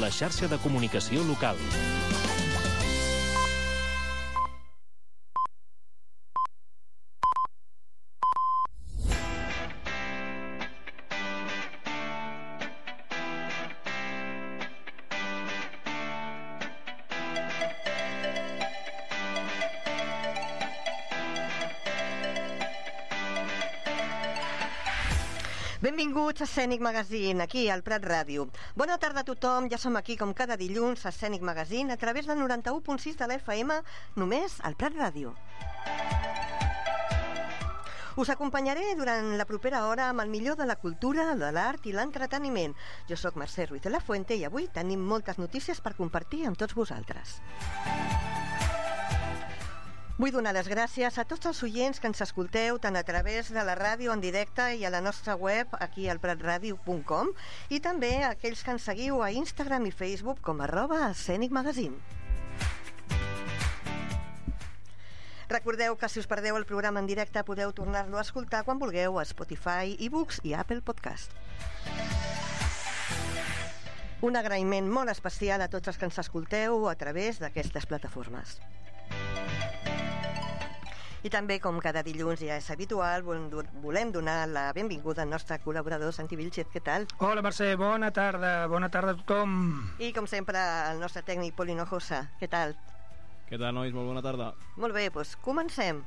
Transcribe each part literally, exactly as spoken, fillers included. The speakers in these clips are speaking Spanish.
la xarxa de comunicació local. Benvinguts a Escènic Magazine, aquí al Prat Ràdio. Bona tarda a tothom, ja som aquí com cada dilluns a Escènic Magazine a través del noranta-u punt sis de l'F M, només al Prat Ràdio. Us acompanyaré durant la propera hora amb el millor de la cultura, de l'art i l'entreteniment. Jo sóc Mercè Ruiz de la Fuente i avui tenim moltes notícies per compartir amb tots vosaltres. Vull donar les gràcies a tots els oients que ens escolteu tant a través de la ràdio en directe i a la nostra web aquí al pratradio punt com i també a aquells que ens seguiu a Instagram i Facebook com arroba Escènic Magazine. Recordeu que si us perdeu el programa en directe podeu tornar-lo a escoltar quan vulgueu a Spotify, eBooks i Apple Podcast. Un agraïment molt especial a tots els que ens escolteu a través d'aquestes plataformes. I també, com cada dilluns ja és habitual, volem donar la benvinguda al nostre col·laborador Santi Vilchez. Què tal? Hola Mercè, bona tarda, bona tarda a tothom. I com sempre el nostre tècnic Pol Hinojosa. Què tal? Què tal, nois? Molt bona tarda. Molt bé, doncs comencem.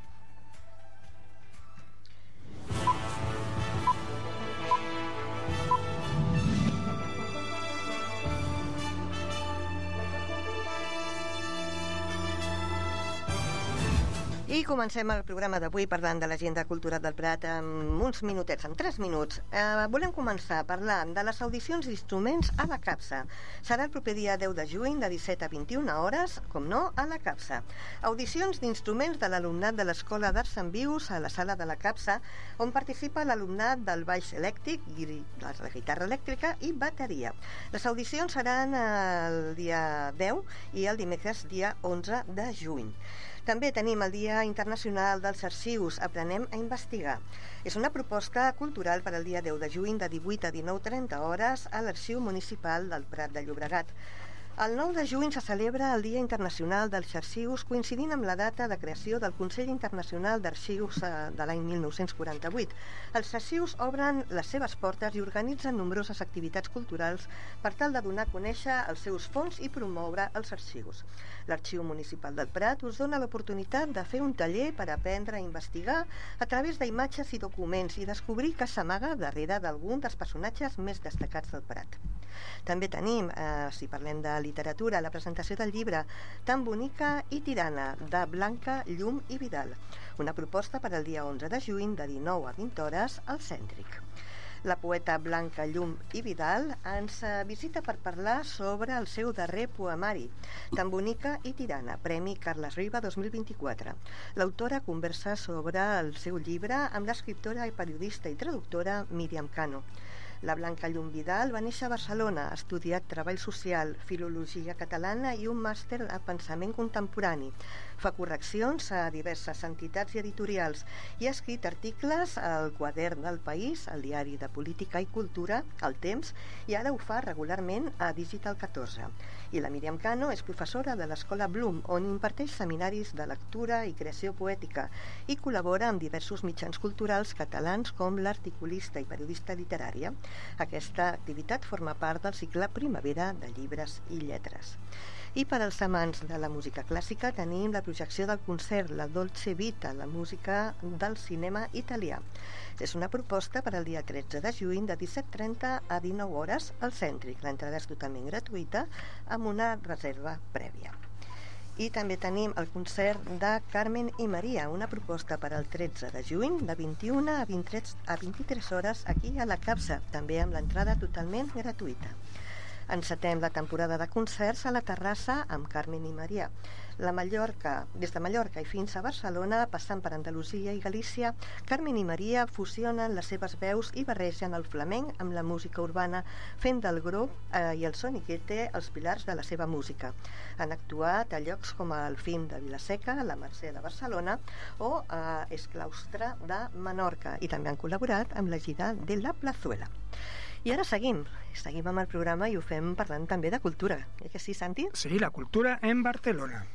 I comencem el programa d'avui parlant de l'agenda cultural del Prat en uns minutets, en tres minuts. Eh, volem començar parlant de les audicions d'instruments a la Capsa. Serà el proper dia deu de juny de disset a vint-i-una hores, com no, a la Capsa. Audicions d'instruments de l'alumnat de l'Escola d'Arts en Vius a la sala de la Capsa, on participa l'alumnat del baix elèctric, la guitarra elèctrica i bateria. Les audicions seran el dia deu i el dimecres dia onze de juny. També tenim el Dia Internacional dels Arxius, Aprenem a investigar. És una proposta cultural per al dia deu de juny de divuit a dinou trenta hores a l'Arxiu Municipal del Prat de Llobregat. El nou de juny se celebra el Dia Internacional dels Arxius, coincidint amb la data de creació del Consell Internacional d'Arxius de l'any mil nou-cents quaranta-vuit. Els arxius obren les seves portes i organitzen nombroses activitats culturals per tal de donar a conèixer els seus fons i promoure els arxius. L'Arxiu Municipal del Prat us dona l'oportunitat de fer un taller per aprendre a investigar a través d'imatges i documents i descobrir què s'amaga darrere d'algun dels personatges més destacats del Prat. També tenim, eh, si parlem de literatura, la presentació del llibre Tan bonica i tirana, de Blanca Llum i Vidal, una proposta per al dia onze de juny de dinou a vint hores al Cèntric. La poeta Blanca Llum i Vidal ens visita per parlar sobre el seu darrer poemari, Tan bonica i tirana, Premi Carles Riba dos mil vint-i-quatre. L'autora conversa sobre el seu llibre amb l'escriptora i periodista i traductora Míriam Cano. La Blanca Llum Vidal va néixer a Barcelona, ha estudiat Treball Social, Filologia Catalana i un màster de Pensament Contemporani. Fa correccions a diverses entitats i editorials i ha escrit articles al Quadern del País, al Diari de Política i Cultura, al Temps, i ara ho fa regularment a Digital catorze. I la Míriam Cano és professora de l'Escola Bloom, on imparteix seminaris de lectura i creació poètica i col·labora amb diversos mitjans culturals catalans com l'Articulista i Periodista Literària. Aquesta activitat forma part del cicle Primavera de Llibres i Lletres. I per als amants de la música clàssica tenim la projecció del concert La Dolce Vita, la música del cinema italià. És una proposta per al dia tretze de juny de disset trenta a dinou hores al Cèntric. L'entrada és totalment gratuïta amb una reserva prèvia. I també tenim el concert de Carmen i Maria, una proposta per al tretze de juny de vint-i-una a vint-i-tres hores aquí a la Capsa, també amb l'entrada totalment gratuïta. Encetem la temporada de concerts a la terrassa amb Carmen i Maria. La Mallorca, des de Mallorca i fins a Barcelona, passant per Andalusia i Galícia, Carmen i Maria fusionen les seves veus i barregen el flamenc amb la música urbana, fent del grup eh, i el soniquete els pilars de la seva música. Han actuat a llocs com el Fim de Vilaseca, la Mercè de Barcelona o a Esclaustre de Menorca, i també han col·laborat amb la gira de la Plazuela. I ara seguim, seguim amb el programa i ho fem parlant també de cultura. Eh que sí, Santi? Sí, la cultura en Barcelona.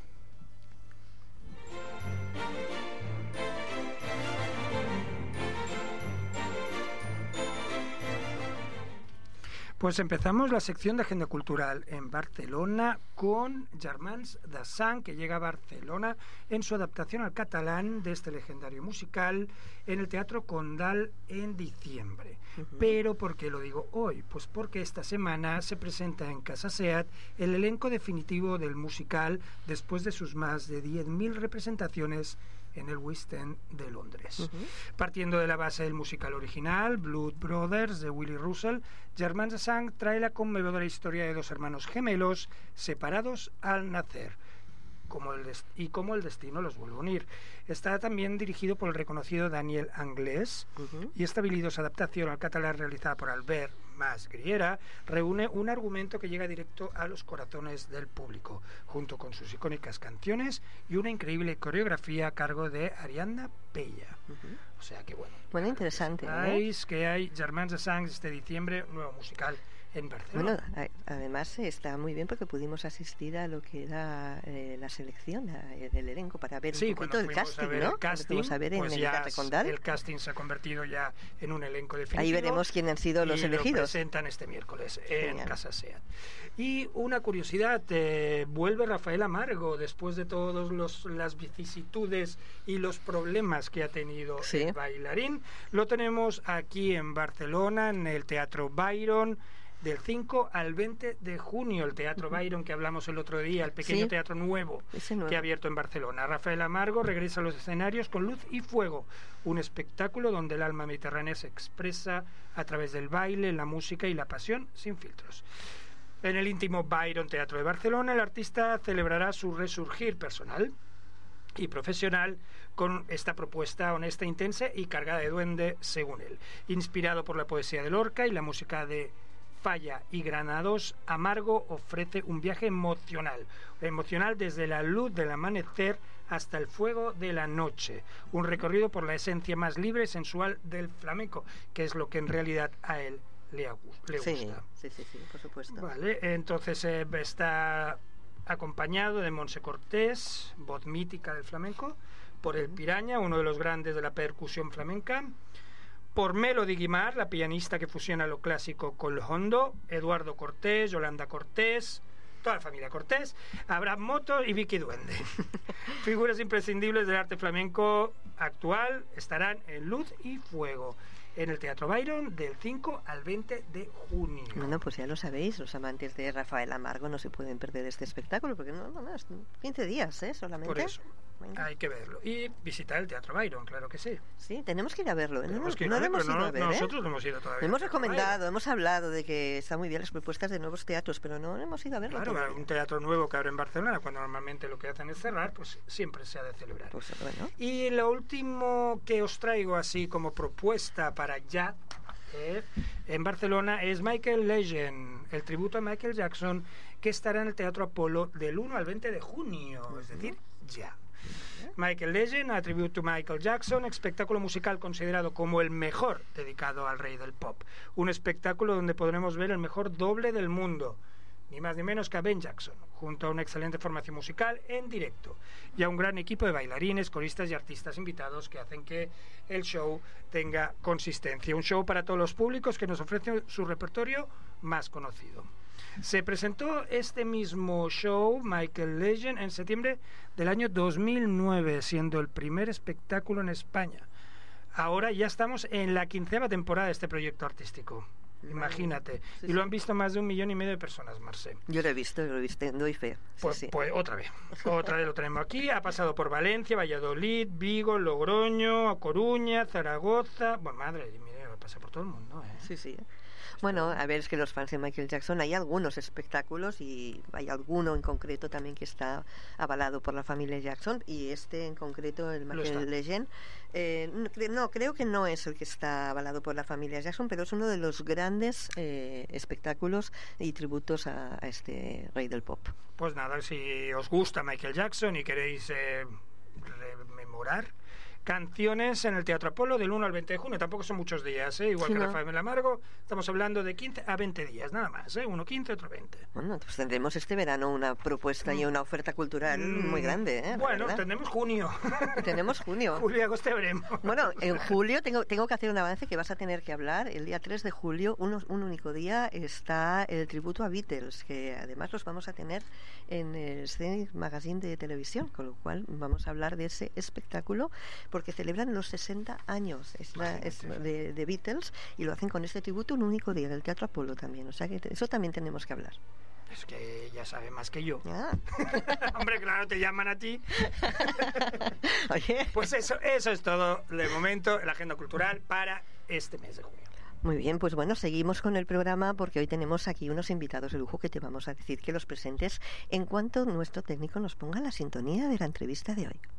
Pues empezamos la sección de Agenda Cultural en Barcelona con Germans de Sang, que llega a Barcelona en su adaptación al catalán de este legendario musical en el Teatro Condal en diciembre. Uh-huh. Pero ¿por qué lo digo hoy? Pues porque esta semana se presenta en Casa Seat el elenco definitivo del musical después de sus más de diez mil representaciones en el West End de Londres. Uh-huh. Partiendo de la base del musical original, Blood Brothers, de Willy Russell, Germans de Sang trae la conmovedora historia de dos hermanos gemelos separados al nacer, como el dest- y cómo el destino los vuelve a unir. Está también dirigido por el reconocido Daniel Anglès, uh-huh. y esta habilidosa adaptación al catalán realizada por Albert Mas Griera reúne un argumento que llega directo a los corazones del público, junto con sus icónicas canciones y una increíble coreografía a cargo de Ariadna Pella. Uh-huh. O sea que bueno. Bueno, interesante. Sabéis, ¿eh? Que hay Germans de Sang este diciembre, un nuevo musical en Barcelona. Bueno, a, además está muy bien porque pudimos asistir a lo que era eh, la selección eh, del elenco para ver sí, un poquito el casting, ver ¿no? El casting, a ver pues en ya el Condal. El casting se ha convertido ya en un elenco definitivo. Ahí veremos quiénes han sido los y elegidos. Lo presentan este miércoles en Genial. Casa Seat. Y una curiosidad, eh, vuelve Rafael Amargo después de todas las vicisitudes y los problemas que ha tenido sí. el bailarín. Lo tenemos aquí en Barcelona, en el Teatro Byron, del cinco al veinte de junio, el Teatro uh-huh. Byron que hablamos el otro día, el pequeño sí. teatro nuevo, nuevo que ha abierto en Barcelona. Rafael Amargo regresa a los escenarios con Luz y Fuego, un espectáculo donde el alma mediterránea se expresa a través del baile, la música y la pasión sin filtros. En el íntimo Byron Teatro de Barcelona, el artista celebrará su resurgir personal y profesional con esta propuesta honesta, intensa y cargada de duende, según él. Inspirado por la poesía de Lorca y la música de Falla y Granados, Amargo ofrece un viaje emocional, emocional desde la luz del amanecer hasta el fuego de la noche, un recorrido por la esencia más libre y sensual del flamenco, que es lo que en realidad a él le, le gusta. Sí, sí, sí, sí, por supuesto. Vale, entonces eh, está acompañado de Montse Cortés, voz mítica del flamenco, por el Piraña, uno de los grandes de la percusión flamenca, por Melody Guimard, la pianista que fusiona lo clásico con lo hondo, Eduardo Cortés, Yolanda Cortés, toda la familia Cortés, Abraham Moto y Vicky Duende. Figuras imprescindibles del arte flamenco actual estarán en Luz y Fuego, en el Teatro Byron, del cinco al veinte de junio. Bueno, pues ya lo sabéis, los amantes de Rafael Amargo no se pueden perder este espectáculo, porque no, no, no es quince días, ¿eh? Solamente. Por eso. Venga. Hay que verlo. Y visitar el Teatro Byron, claro que sí. Sí, tenemos que ir a verlo. Tenemos no que ir no a ver, lo hemos no, ido a ver, nosotros ¿eh? no hemos ido todavía. Hemos recomendado, hemos hablado de que están muy bien las propuestas de nuevos teatros, pero no hemos ido a verlo. Claro, todavía. Un teatro nuevo que abre en Barcelona, cuando normalmente lo que hacen es cerrar, pues siempre se ha de celebrar. Pues, bueno. Y lo último que os traigo así como propuesta para ya eh, en Barcelona es Michael Legend, el tributo a Michael Jackson, que estará en el Teatro Apolo del uno al veinte de junio, uh-huh. es decir, ya. Michael Legend, A Tribute to Michael Jackson, espectáculo musical considerado como el mejor dedicado al rey del pop. Un espectáculo donde podremos ver el mejor doble del mundo, ni más ni menos que a Ben Jackson, junto a una excelente formación musical en directo y a un gran equipo de bailarines, coristas y artistas invitados que hacen que el show tenga consistencia. Un show para todos los públicos que nos ofrece su repertorio más conocido. Se presentó este mismo show, Michael Legend, en septiembre del año dos mil nueve, siendo el primer espectáculo en España. Ahora ya estamos en la quinceava temporada de este proyecto artístico. Imagínate. Sí, y lo han visto más de un millón y medio de personas, Marcé. Yo lo he visto, lo he visto, doy fe. Sí, pues, sí. pues otra vez. Otra vez lo tenemos aquí. Ha pasado por Valencia, Valladolid, Vigo, Logroño, Coruña, Zaragoza. Bueno, madre mía, pasa por todo el mundo, ¿eh? Sí, sí. Bueno, a ver, es que los fans de Michael Jackson, hay algunos espectáculos y hay alguno en concreto también que está avalado por la familia Jackson, y este en concreto, el Michael Legend, eh, no, creo que no es el que está avalado por la familia Jackson, pero es uno de los grandes eh, espectáculos y tributos a, a este rey del pop. Pues nada, si os gusta Michael Jackson y queréis eh, rememorar canciones en el Teatro Apolo del uno al veinte de junio. Tampoco son muchos días, ¿eh? Igual sí, que no. Rafael Amargo, estamos hablando de quince a veinte días, nada más, ¿eh? Uno quince, otro veinte. Bueno, pues tendremos este verano una propuesta mm. y una oferta cultural mm. muy grande, ¿eh? Bueno, tenemos junio. Tenemos junio. Julio y agosto veremos. Bueno, en julio tengo, tengo que hacer un avance que vas a tener que hablar. El día tres de julio, un, un único día, está el tributo a Beatles, que además los vamos a tener en el Scenic Magazine de televisión, con lo cual vamos a hablar de ese espectáculo, porque celebran los sesenta años es la, es de, de Beatles, y lo hacen con este tributo un único día, del Teatro Apolo también. O sea que eso también tenemos que hablar. Es que ya sabe más que yo. Ah. Hombre, claro, te llaman a ti. Oye. Pues eso, eso es todo de momento, la agenda cultural para este mes de junio. Muy bien, pues bueno, seguimos con el programa porque hoy tenemos aquí unos invitados de lujo que te vamos a decir que los presentes en cuanto nuestro técnico nos ponga la sintonía de la entrevista de hoy.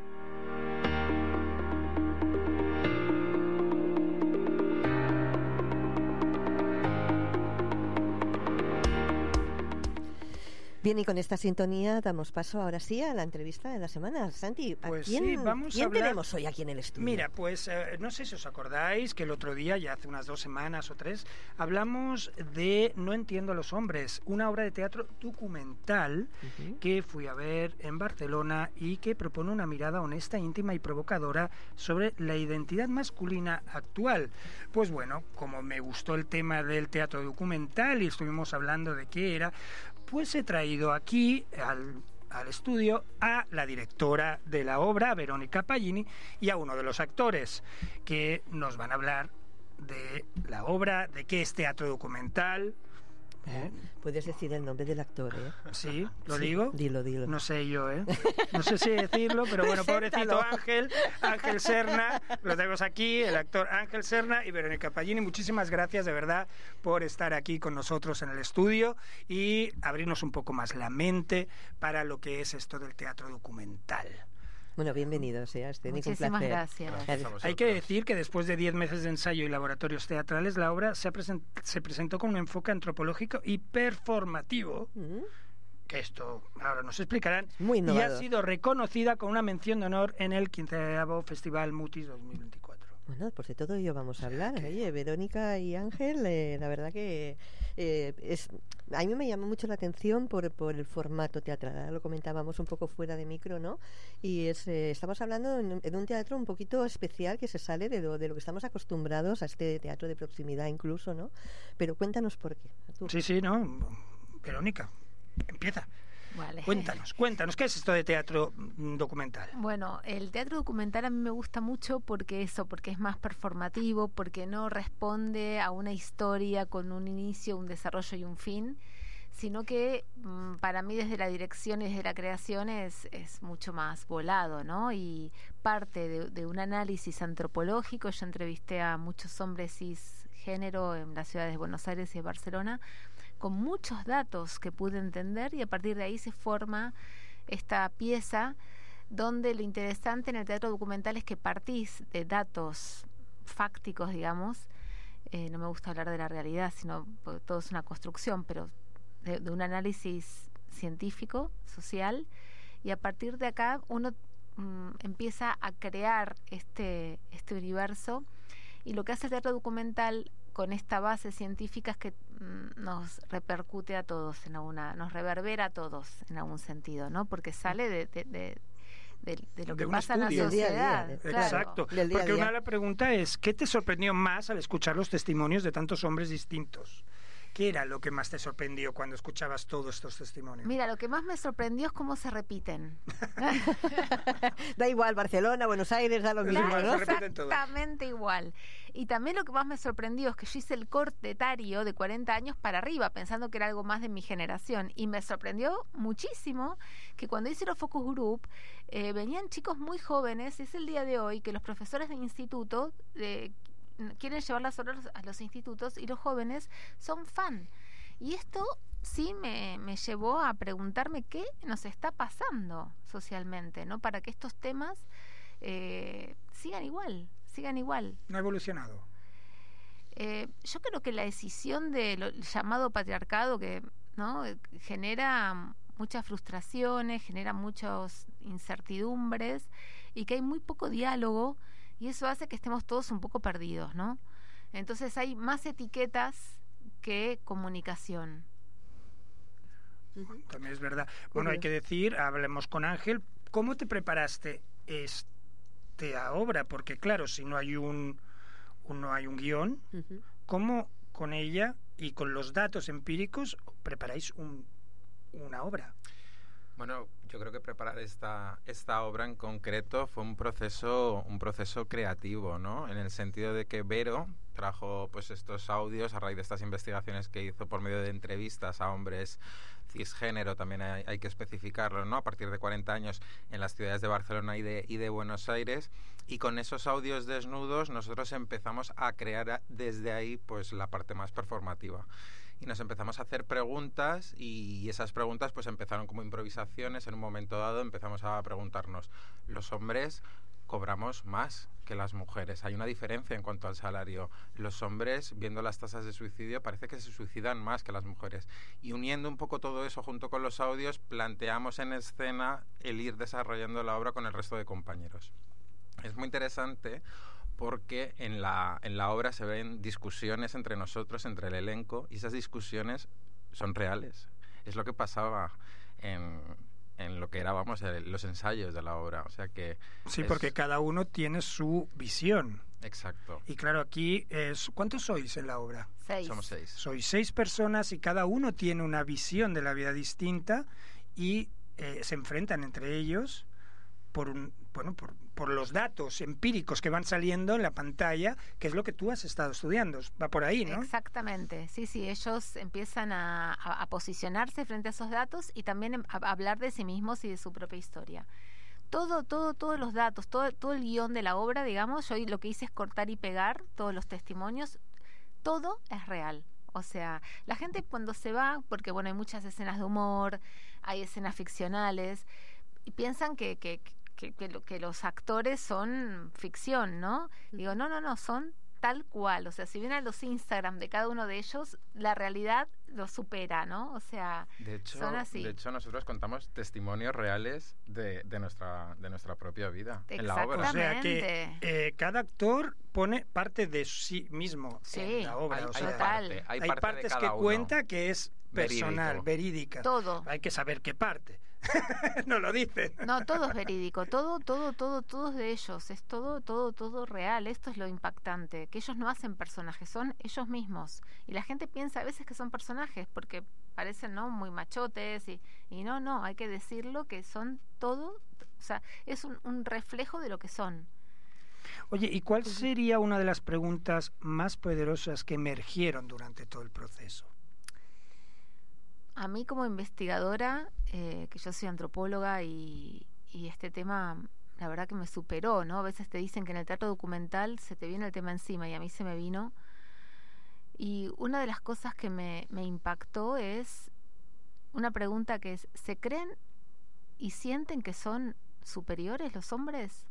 Bien, y con esta sintonía damos paso ahora sí a la entrevista de la semana. Santi, ¿a pues quién, sí, vamos ¿quién a hablar... tenemos hoy aquí en el estudio? Mira, pues eh, no sé si os acordáis que el otro día, ya hace unas dos semanas o tres, hablamos de No entiendo a los hombres, una obra de teatro documental uh-huh. que fui a ver en Barcelona y que propone una mirada honesta, íntima y provocadora sobre la identidad masculina actual. Pues bueno, como me gustó el tema del teatro documental y estuvimos hablando de qué era, pues he traído aquí al, al estudio a la directora de la obra, Verónica Pallini, y a uno de los actores que nos van a hablar de la obra, de qué es teatro documental. ¿Eh? Puedes decir el nombre del actor, ¿eh? Sí, ¿lo sí, digo? Dilo, dilo. No sé yo, ¿eh? No sé si decirlo, pero bueno, pobrecito Ángel, Ángel Serna, lo tenemos aquí, el actor Ángel Serna y Verónica Pallini. Muchísimas gracias, de verdad, por estar aquí con nosotros en el estudio y abrirnos un poco más la mente para lo que es esto del teatro documental. Bueno, bienvenidos, ¿eh? Muchísimas gracias. Hay que decir que después de diez meses de ensayo y laboratorios teatrales, la obra se, present se presentó con un enfoque antropológico y performativo, mm. que esto ahora nos explicarán, muy y ha sido reconocida con una mención de honor en el quinceavo Festival Mutis dos mil veinticuatro. Bueno, pues de todo ello vamos a hablar. Oye, Verónica y Ángel, eh, la verdad que eh, es, a mí me llamó mucho la atención por, por el formato teatral. Ahora lo comentábamos un poco fuera de micro, ¿no? Y es, eh, estamos hablando en, en un teatro un poquito especial que se sale de lo, de lo que estamos acostumbrados a este teatro de proximidad incluso, ¿no? Pero cuéntanos por qué. ¿Tú? Sí, sí, ¿no? Verónica, empieza. Vale. Cuéntanos, cuéntanos, ¿qué es esto de teatro documental? Bueno, el teatro documental a mí me gusta mucho porque eso, porque es más performativo, porque no responde a una historia con un inicio, un desarrollo y un fin, sino que mmm, para mí desde la dirección y desde la creación es, es mucho más volado, ¿no? Y parte de, de un análisis antropológico. Yo entrevisté a muchos hombres cisgénero en las ciudades de Buenos Aires y de Barcelona, con muchos datos que pude entender, y a partir de ahí se forma esta pieza donde lo interesante en el teatro documental es que partís de datos fácticos, digamos, eh, no me gusta hablar de la realidad, sino porque todo es una construcción, pero de, de un análisis científico, social, y a partir de acá uno mm, empieza a crear este, este universo, y lo que hace el teatro documental con esta base científica es que mm, nos repercute a todos en alguna, nos reverbera a todos en algún sentido, ¿no? Porque sale de, de, de, de, de lo de que pasa estudio. En la sociedad. Día día, claro. Exacto. Del día Porque día. una de las preguntas es, ¿qué te sorprendió más al escuchar los testimonios de tantos hombres distintos? ¿Qué era lo que más te sorprendió cuando escuchabas todos estos testimonios? Mira, lo que más me sorprendió es cómo se repiten. Da igual, Barcelona, Buenos Aires, da lo mismo, da ¿no? Exactamente igual. Y también lo que más me sorprendió es que yo hice el corte etario de cuarenta años para arriba, pensando que era algo más de mi generación. Y me sorprendió muchísimo que cuando hice los focus group, eh, venían chicos muy jóvenes. Es el día de hoy que los profesores de instituto... Eh, quieren llevar las obras a los institutos y los jóvenes son fan. Y esto sí me, me llevó a preguntarme qué nos está pasando socialmente, ¿no? Para que estos temas eh, sigan igual, sigan igual. ¿No ha evolucionado? Eh, yo creo que la decisión del llamado patriarcado que, ¿no?, genera muchas frustraciones, genera muchas incertidumbres y que hay muy poco diálogo y eso hace que estemos todos un poco perdidos, ¿no? Entonces hay más etiquetas que comunicación. También es verdad. Bueno, hay que decir, hablemos con Ángel, ¿cómo te preparaste esta obra? Porque claro, si no hay un, un no hay un guión, uh-huh. ¿cómo con ella y con los datos empíricos preparáis un, una obra? Bueno, yo creo que preparar esta, esta obra en concreto fue un proceso, un proceso creativo, ¿no? En el sentido de que Vero trajo pues estos audios a raíz de estas investigaciones que hizo por medio de entrevistas a hombres cisgénero, también hay, hay que especificarlo, ¿no? A partir de cuarenta años en las ciudades de Barcelona y de, y de Buenos Aires, y con esos audios desnudos nosotros empezamos a crear desde ahí pues la parte más performativa. Y nos empezamos a hacer preguntas y esas preguntas pues empezaron como improvisaciones. En un momento dado empezamos a preguntarnos, ¿los hombres cobramos más que las mujeres? Hay una diferencia en cuanto al salario. Los hombres, viendo las tasas de suicidio, parece que se suicidan más que las mujeres. Y uniendo un poco todo eso junto con los audios, planteamos en escena el ir desarrollando la obra con el resto de compañeros. Es muy interesante porque en la, en la obra se ven discusiones entre nosotros, entre el elenco, y esas discusiones son reales. Es lo que pasaba en... en lo que era, vamos, el, los ensayos de la obra, o sea que... Sí, es... porque cada uno tiene su visión. Exacto. Y claro, aquí, es, ¿cuántos sois en la obra? Seis. Somos seis. Sois seis personas y cada uno tiene una visión de la vida distinta y eh, se enfrentan entre ellos por un, bueno, por, por los datos empíricos que van saliendo en la pantalla, que es lo que tú has estado estudiando. Va por ahí, ¿no? Exactamente. Sí, sí, ellos empiezan a, a, a posicionarse frente a esos datos y también a, a hablar de sí mismos y de su propia historia. Todo, todo, todos los datos, todo, todo el guión de la obra, digamos, yo lo que hice es cortar y pegar todos los testimonios. Todo es real. O sea, la gente cuando se va, porque bueno, hay muchas escenas de humor, hay escenas ficcionales, y piensan que, que, que, que, lo, que los actores son ficción, ¿no? Digo, no, no, no, son tal cual. O sea, si ven a los Instagram de cada uno de ellos, la realidad lo supera, ¿no? O sea, de hecho, son así. De hecho, nosotros contamos testimonios reales de, de, nuestra, de nuestra propia vida en la obra. O sea, que eh, cada actor pone parte de sí mismo sí, en la obra. Hay, o sea, hay, parte, hay, hay parte partes de que cada cuenta uno. Que es personal, Verídico. verídica. Todo. Hay que saber qué parte. No lo dicen. No, todo es verídico, todo, todo, todo, todo es de ellos, es todo, todo, todo real. Esto es lo impactante, que ellos no hacen personajes, son ellos mismos. Y la gente piensa a veces que son personajes porque parecen, ¿no?, muy machotes y, y no, no, hay que decirlo que son todo, o sea, es un, un reflejo de lo que son. Oye, ¿y cuál sería una de las preguntas más poderosas que emergieron durante todo el proceso? A mí como investigadora, eh, que yo soy antropóloga y, y este tema, la verdad que me superó, ¿no? A veces te dicen que en el teatro documental se te viene el tema encima y a mí se me vino. Y una de las cosas que me, me impactó es una pregunta que es, ¿se creen y sienten que son superiores los hombres?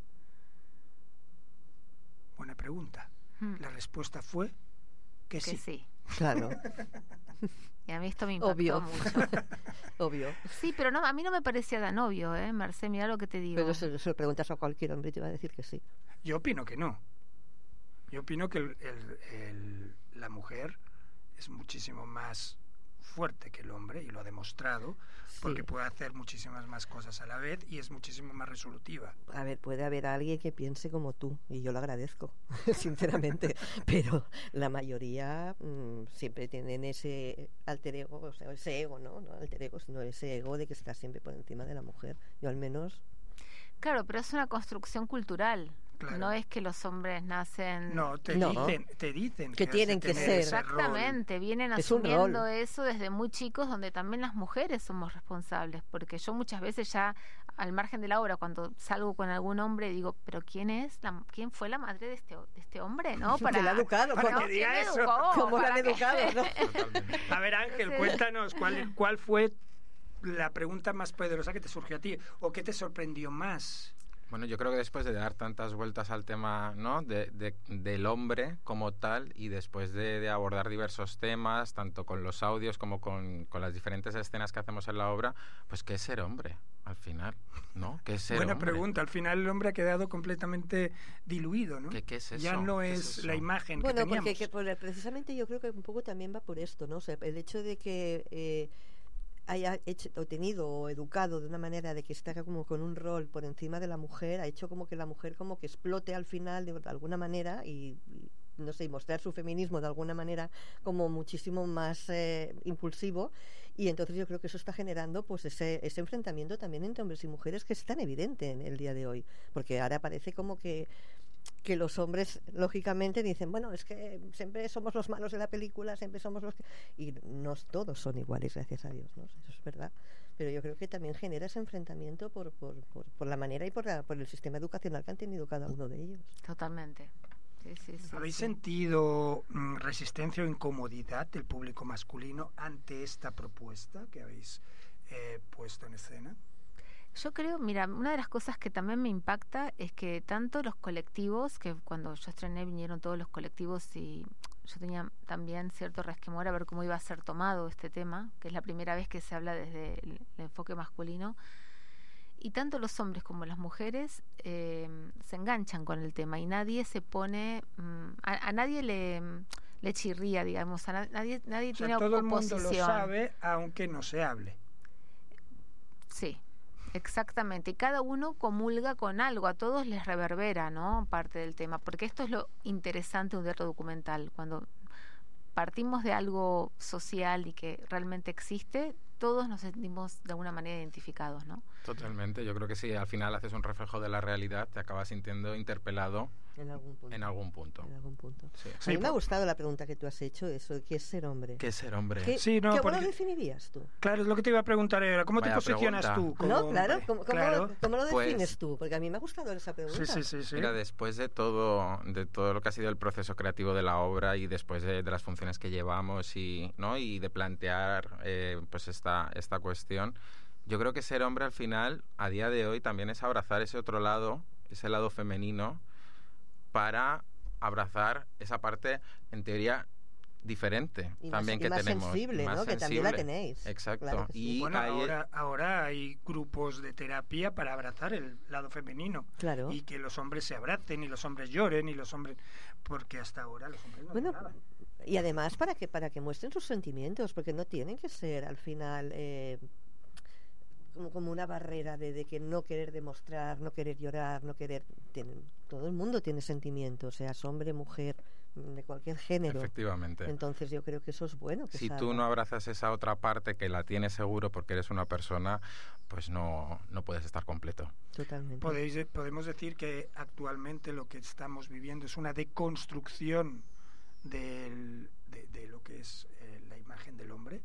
Buena pregunta. Hmm. La respuesta fue que, que sí. sí. Claro. Y a mí esto me impactó obvio. mucho. Obvio. Sí, pero no, a mí no me parecía tan obvio, ¿eh, Mercé? Mira lo que te digo. Pero si se lo preguntas a cualquier hombre te va a decir que sí. Yo opino que no. Yo opino que el, el, el, la mujer es muchísimo más fuerte que el hombre, y lo ha demostrado, sí, porque puede hacer muchísimas más cosas a la vez y es muchísimo más resolutiva. A ver, puede haber alguien que piense como tú, y yo lo agradezco, sinceramente, pero la mayoría mmm, siempre tienen ese alter ego, o sea, ese ego, ¿no? No alter ego, sino ese ego de que está siempre por encima de la mujer. Yo al menos... Claro, pero es una construcción cultural. Claro. No es que los hombres nacen... No, te no. dicen, te dicen que, que tienen que ser. Exactamente, vienen es asumiendo eso desde muy chicos, donde también las mujeres somos responsables, porque yo muchas veces ya, al margen de la obra, cuando salgo con algún hombre, digo, ¿pero quién es? La, ¿Quién fue la madre de este, de este hombre? ¿No? Para, la ha educado, para ¿no? que diga eso. ¿Cómo la han educado? ¿No? A ver, Ángel, cuéntanos, ¿cuál, cuál fue la pregunta más poderosa que te surgió a ti? ¿O qué te sorprendió más? Bueno, yo creo que después de dar tantas vueltas al tema, ¿no?, de, de, del hombre como tal, y después de, de abordar diversos temas, tanto con los audios como con, con las diferentes escenas que hacemos en la obra, pues ¿qué es ser hombre al final? ¿No? ¿Qué es ser Buena hombre? pregunta. Al final el hombre ha quedado completamente diluido, ¿no? ¿Qué, qué es eso? Ya no ¿Qué es, es eso? la imagen bueno, que teníamos. porque que, por, precisamente yo creo que un poco también va por esto, ¿no? O sea, el hecho de que eh, haya hecho, o tenido o educado de una manera de que está como con un rol por encima de la mujer, ha hecho como que la mujer como que explote al final de, de alguna manera y, y no sé, mostrar su feminismo de alguna manera como muchísimo más eh, impulsivo, y entonces yo creo que eso está generando pues ese, ese enfrentamiento también entre hombres y mujeres que es tan evidente en el día de hoy, porque ahora parece como que que los hombres lógicamente dicen, bueno, es que siempre somos los malos de la película, siempre somos los que... y no todos son iguales, gracias a Dios, ¿no? Eso es verdad, pero yo creo que también genera ese enfrentamiento por, por, por, por la manera y por, la, por el sistema educacional que han tenido cada uno de ellos. Totalmente. Sí, sí, sí, ¿Habéis sí. sentido mm, resistencia o incomodidad del público masculino ante esta propuesta que habéis eh, puesto en escena? Yo creo, mira, una de las cosas que también me impacta es que tanto los colectivos, que cuando yo estrené vinieron todos los colectivos y yo tenía también cierto resquemor a ver cómo iba a ser tomado este tema, que es la primera vez que se habla desde el, el enfoque masculino, y tanto los hombres como las mujeres eh, se enganchan con el tema y nadie se pone, mm, a, a nadie le, le chirría, digamos, a na, nadie, nadie o sea, tiene todo oposición. el mundo lo sabe, aunque no se hable. Sí. Exactamente, y cada uno comulga con algo, a todos les reverbera, ¿no?, parte del tema, porque esto es lo interesante de un teatro documental, cuando partimos de algo social y que realmente existe, todos nos sentimos de alguna manera identificados, ¿no? Totalmente, yo creo que si al final haces un reflejo de la realidad, te acabas sintiendo interpelado En algún punto. en algún punto. En algún punto. Sí. A Sí, mí me por- ha gustado la pregunta que tú has hecho, eso de qué es ser hombre. ¿Qué es ser hombre? ¿Qué, Sí, no, ¿qué- porque- ¿Cómo lo definirías tú? Claro, es lo que te iba a preguntar ahora. ¿Cómo Vaya te posicionas pregunta. tú como No, claro, hombre? ¿cómo, cómo, Claro. cómo lo Pues- defines tú? Porque a mí me ha gustado esa pregunta. Sí, sí, sí, sí. Mira, después de todo, de todo lo que ha sido el proceso creativo de la obra y después de, de las funciones que llevamos y, ¿no?, y de plantear eh, pues esta, esta cuestión, yo creo que ser hombre al final, a día de hoy, también es abrazar ese otro lado, ese lado femenino, para abrazar esa parte, en teoría, diferente Y más- también y que más tenemos. sensible, más ¿no? Que también la sensible. tenéis. Exacto. Claro que sí. Y Bueno, ahí- ahora, ahora hay grupos de terapia para abrazar el lado femenino. Claro. Y que los hombres se abracen y los hombres lloren y los hombres... Porque hasta ahora los hombres no Bueno, lloraban. y además para que para que muestren sus sentimientos, porque no tienen que ser al final eh, como, como una barrera de, de que no querer demostrar, no querer llorar, no querer... Tienen, todo el mundo tiene sentimientos, seas hombre, mujer, de cualquier género. Efectivamente. Entonces yo creo que eso es bueno. Que Si salga. tú no abrazas esa otra parte que la tienes seguro porque eres una persona, pues no, no puedes estar completo. Totalmente. Podéis, de- podemos decir que actualmente lo que estamos viviendo es una deconstrucción del, de, de lo que es eh, la imagen del hombre.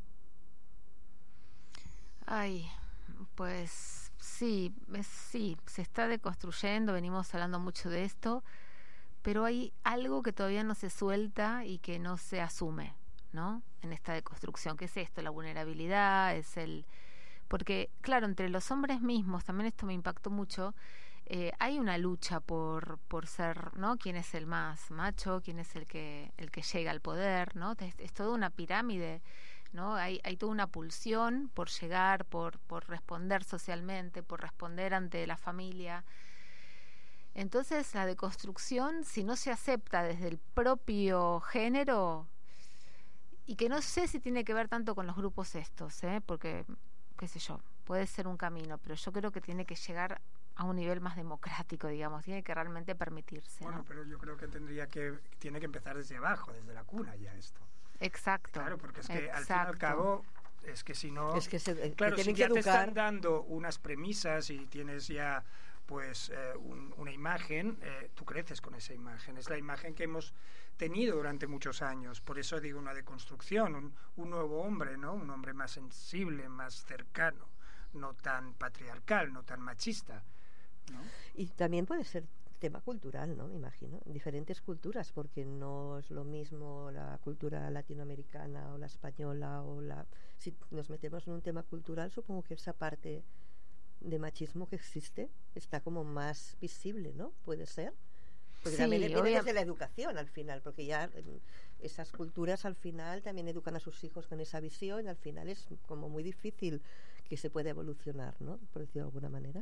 Ay, pues sí, es- sí, se está deconstruyendo, venimos hablando mucho de esto, pero hay algo que todavía no se suelta y que no se asume, ¿no? En esta deconstrucción, que es esto, la vulnerabilidad, es el... Porque, claro, entre los hombres mismos, también esto me impactó mucho, eh, hay una lucha por, por ser, ¿no? ¿Quién es el más macho? ¿Quién es el que, el que llega al poder? ¿No? Es, es toda una pirámide, ¿no? Hay, hay toda una pulsión por llegar, por, por responder socialmente, por responder ante la familia. Entonces, la deconstrucción, si no se acepta desde el propio género, y que no sé si tiene que ver tanto con los grupos estos, ¿eh? Porque, qué sé yo, puede ser un camino, pero yo creo que tiene que llegar a un nivel más democrático, digamos, tiene que realmente permitirse, Bueno, ¿no? pero yo creo que tendría que tiene que empezar desde abajo, desde la cuna ya esto. Exacto. Claro, porque es que al fin y exacto. al cabo es que si no, Es que, se, que claro, si tienen ya que te educar. están dando unas premisas y tienes ya pues eh, un- una imagen, eh, tú creces con esa imagen. Es la imagen que hemos tenido durante muchos años. Por eso digo una deconstrucción, un, un nuevo hombre, ¿no? Un hombre más sensible, más cercano, no tan patriarcal, no tan machista, ¿no? Y también puede ser tema cultural, ¿no? Me imagino, en diferentes culturas, porque no es lo mismo la cultura latinoamericana o la española o la... Si nos metemos en un tema cultural, supongo que esa parte de machismo que existe está como más visible, ¿no? Puede ser. Porque Sí, también viene obvia- desde la educación al final, porque ya eh, esas culturas al final también educan a sus hijos con esa visión y al final es como muy difícil que se pueda evolucionar, ¿no? Por decirlo de alguna manera.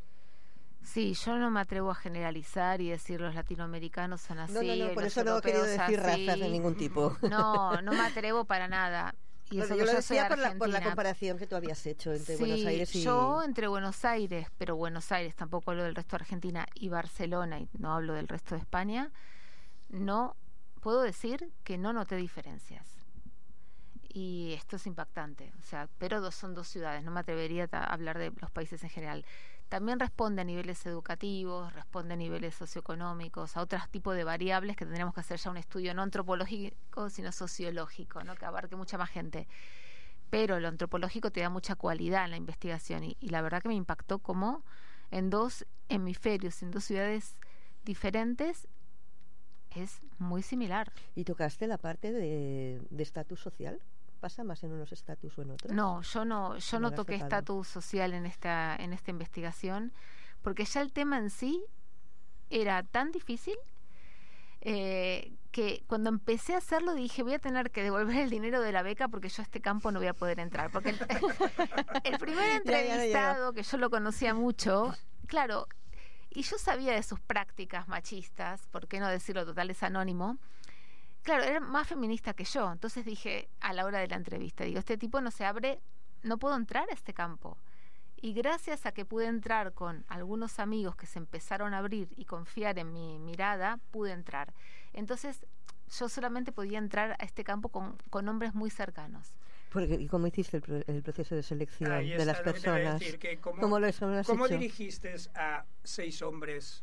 Sí, yo no me atrevo a generalizar y decir los latinoamericanos son así. No, no, no, por los eso no he querido europeos decir así. razas de ningún tipo. No, no me atrevo para nada. Y Bueno, eso yo que lo yo soy decía por la, por la argentina. comparación que tú habías hecho entre Sí, Buenos Aires y... yo entre Buenos Aires, pero Buenos Aires, tampoco hablo del resto de Argentina, y Barcelona, y no hablo del resto de España, no puedo decir que no noté diferencias. Y esto es impactante, o sea, pero dos, son dos ciudades, no me atrevería a hablar de los países en general. También responde a niveles educativos, responde a niveles socioeconómicos, a otros tipos de variables que tendríamos que hacer ya un estudio no antropológico, sino sociológico, ¿no? Que abarque mucha más gente. Pero lo antropológico te da mucha cualidad en la investigación y, y la verdad que me impactó como en dos hemisferios, en dos ciudades diferentes, es muy similar. ¿Y tocaste la parte de de estatus social? ¿Pasa más en unos estatus o en otros? No, yo no, yo No no lo has toqué tocado. estatus social en esta, en esta investigación, porque ya el tema en sí era tan difícil eh, que cuando empecé a hacerlo dije voy a tener que devolver el dinero de la beca porque yo a este campo no voy a poder entrar. Porque el, el primer Ya, ya, ya. entrevistado, que yo lo conocía mucho, claro, y yo sabía de sus prácticas machistas, por qué no decirlo, total es anónimo. Claro, era más feminista que yo, entonces dije a la hora de la entrevista, digo, este tipo no se abre, no puedo entrar a este campo. Y gracias a que pude entrar con algunos amigos que se empezaron a abrir y confiar en mi mirada, pude entrar. Entonces, yo solamente podía entrar a este campo con, con hombres muy cercanos. Porque, ¿y cómo hiciste el, pro- el proceso de selección Ahí de está las lo que te voy a personas? decir, que cómo, ¿Cómo lo, cómo lo has ¿Cómo hecho? dirigiste a seis hombres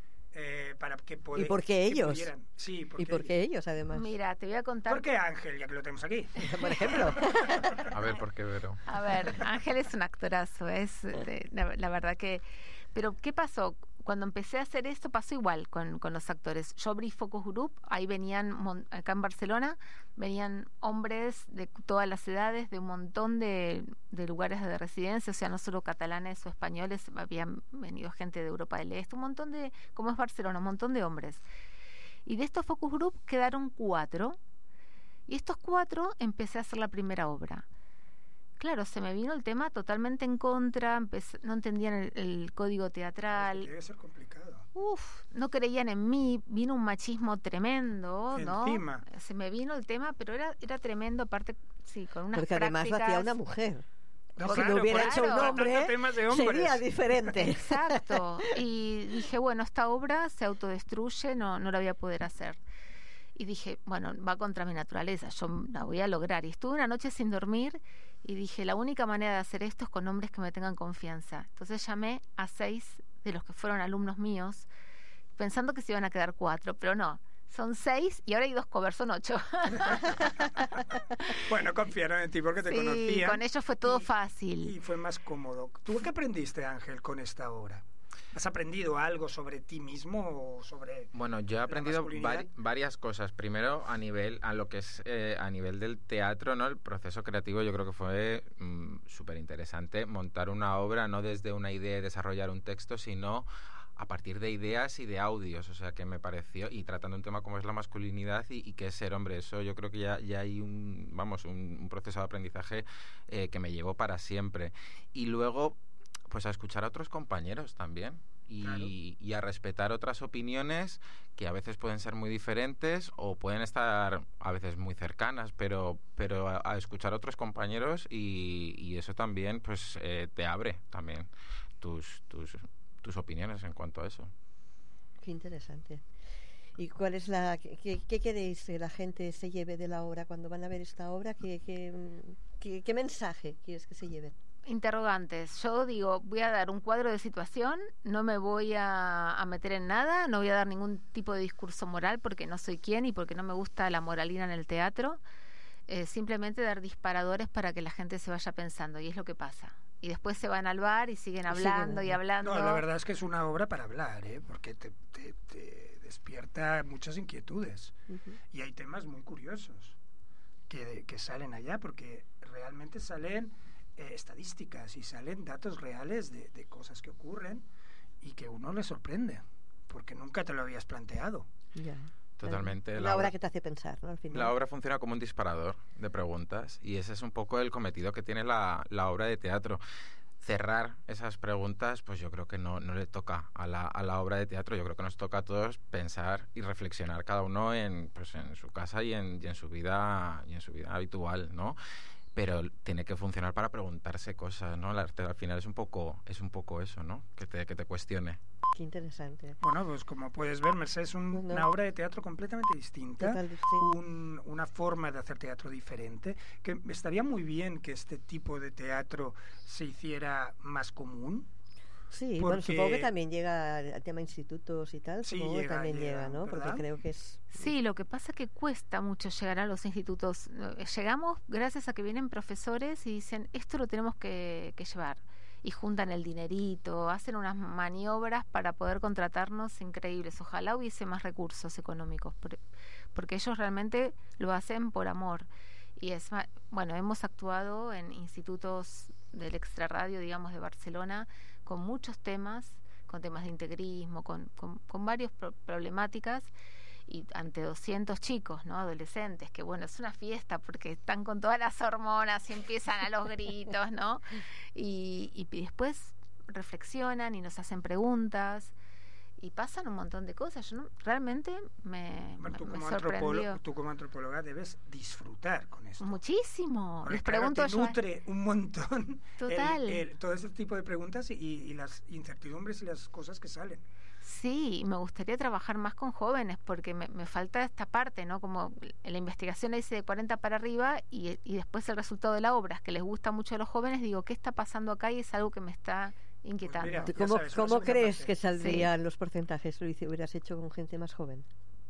eh, para que ¿Y pode- por qué que ellos? pudieran? Sí, ¿Y por qué ellos, además? Mira, te voy a contar... ¿Por qué Ángel, ya que lo tenemos aquí? Por ejemplo. A ver, ¿por qué Vero? A ver, Ángel es un actorazo, es de- la, la verdad que... Pero, ¿qué pasó? Cuando empecé a hacer esto pasó igual con, con los actores. Yo abrí Focus Group, ahí venían, mon- acá en Barcelona, venían hombres de todas las edades, de un montón de, de lugares de residencia, o sea, no solo catalanes o españoles, habían venido gente de Europa del Este, un montón de, como es Barcelona, un montón de hombres. Y de estos Focus Group quedaron cuatro, y estos cuatro empecé a hacer la primera obra. Claro, se me vino el tema totalmente en contra, empecé- no entendían el, el código teatral, Debe ser complicado. uf, no creían en mí, vino un machismo tremendo, ¿no? Encima. Se me vino el tema, pero era era tremendo, aparte, sí, con unas Porque además lo hacía prácticas- una mujer. No, si claro, lo hubiera por hecho un eso, hombre, tratando temas de hombres. sería diferente. Exacto, y dije, bueno, esta obra se autodestruye, no, no la voy a poder hacer. Y dije, bueno, va contra mi naturaleza, yo la voy a lograr. Y estuve una noche sin dormir y dije, la única manera de hacer esto es con hombres que me tengan confianza. Entonces llamé a seis de los que fueron alumnos míos, pensando que se iban a quedar cuatro, pero no, son seis y ahora hay dos covers, son ocho. Bueno, confiaron en ti porque te Sí, conocían. con ellos fue todo y- fácil. Y fue más cómodo. ¿Tú qué aprendiste, Ángel, con esta obra? ¿Has aprendido algo sobre ti mismo o sobre Bueno, yo he la aprendido masculinidad? vari- varias cosas. Primero, a nivel a lo que es eh, a nivel del teatro, ¿no? El proceso creativo yo creo que fue mm, súper interesante montar una obra no desde una idea y desarrollar un texto, sino a partir de ideas y de audios, o sea que me pareció, y tratando un tema como es la masculinidad y, y qué es ser hombre, eso yo creo que ya, ya hay un, vamos, un, un proceso de aprendizaje eh, que me llevó para siempre. Y luego, pues a escuchar a otros compañeros también. Y, Claro. y a respetar otras opiniones que a veces pueden ser muy diferentes o pueden estar a veces muy cercanas, pero pero a, a escuchar a otros compañeros y, y eso también pues eh, te abre también tus, tus tus opiniones en cuanto a eso. Qué interesante. ¿Y cuál es la qué, qué queréis que la gente se lleve de la obra cuando van a ver esta obra? ¿Qué, qué, qué, qué mensaje quieres que se lleven? Interrogantes. Yo digo, voy a dar un cuadro de situación, no me voy a, a meter en nada, no voy a dar ningún tipo de discurso moral porque no soy quien y porque no me gusta la moralina en el teatro. Eh, simplemente dar disparadores para que la gente se vaya pensando, y es lo que pasa. Y después se van al bar y siguen hablando y hablando. No, la verdad es que es una obra para hablar, ¿eh? Porque te, te, te despierta muchas inquietudes. Uh-huh. Y hay temas muy curiosos que, que salen allá, porque realmente salen eh, estadísticas y salen datos reales de, de cosas que ocurren y que uno le sorprende, porque nunca te lo habías planteado. Ya. Totalmente. La, la obra que te hace pensar, ¿no? Al final. La obra funciona como un disparador de preguntas y ese es un poco el cometido que tiene la, la obra de teatro. Cerrar esas preguntas, pues yo creo que no, no le toca a la, a la obra de teatro. Yo creo que nos toca a todos pensar y reflexionar cada uno en, pues en su casa y en, y en su vida y en su vida habitual, ¿no? Pero tiene que funcionar para preguntarse cosas, ¿no? El arte al final es un poco, es un poco eso, ¿no? Que te, que te cuestione. Qué interesante. Bueno, pues como puedes ver, Mercè, es un, no. una obra de teatro completamente distinta, Total, sí. un, una forma de hacer teatro diferente, que estaría muy bien que este tipo de teatro se hiciera más común. Sí, porque... bueno, supongo que también llega al tema institutos y tal, Sí, supongo llega, que también llega, llega, ¿no? ¿verdad? Porque creo que es... Sí, lo que pasa es que cuesta mucho llegar a los institutos. Llegamos gracias a que vienen profesores y dicen, esto lo tenemos que, que llevar. Y juntan el dinerito, hacen unas maniobras para poder contratarnos increíbles. Ojalá hubiese más recursos económicos, porque ellos realmente lo hacen por amor. Y es, bueno, hemos actuado en institutos del extrarradio, digamos, de Barcelona, con muchos temas, con temas de integrismo, con, con, con varias pro- problemáticas, y ante doscientos chicos, ¿no? Adolescentes, que bueno, es una fiesta porque están con todas las hormonas y empiezan a los gritos, ¿no? Y, y después reflexionan y nos hacen preguntas y pasan un montón de cosas. Yo no, realmente me, Bueno, tú, me, como me sorprendió. tú como antropóloga debes disfrutar con esto. Muchísimo. Porque, Les claro, pregunto te yo. nutre un montón Total. el, el, todo ese tipo de preguntas y, y las incertidumbres y las cosas que salen. Sí, me gustaría trabajar más con jóvenes porque me, me falta esta parte, ¿no? Como en la investigación la hice de cuarenta para arriba y, y después el resultado de la obra es que les gusta mucho a los jóvenes. Digo, ¿qué está pasando acá? Y es algo que me está inquietando. Pues mira, ¿Cómo, sabes, ¿cómo crees parte. que saldrían Sí. los porcentajes si lo hubieras hecho con gente más joven?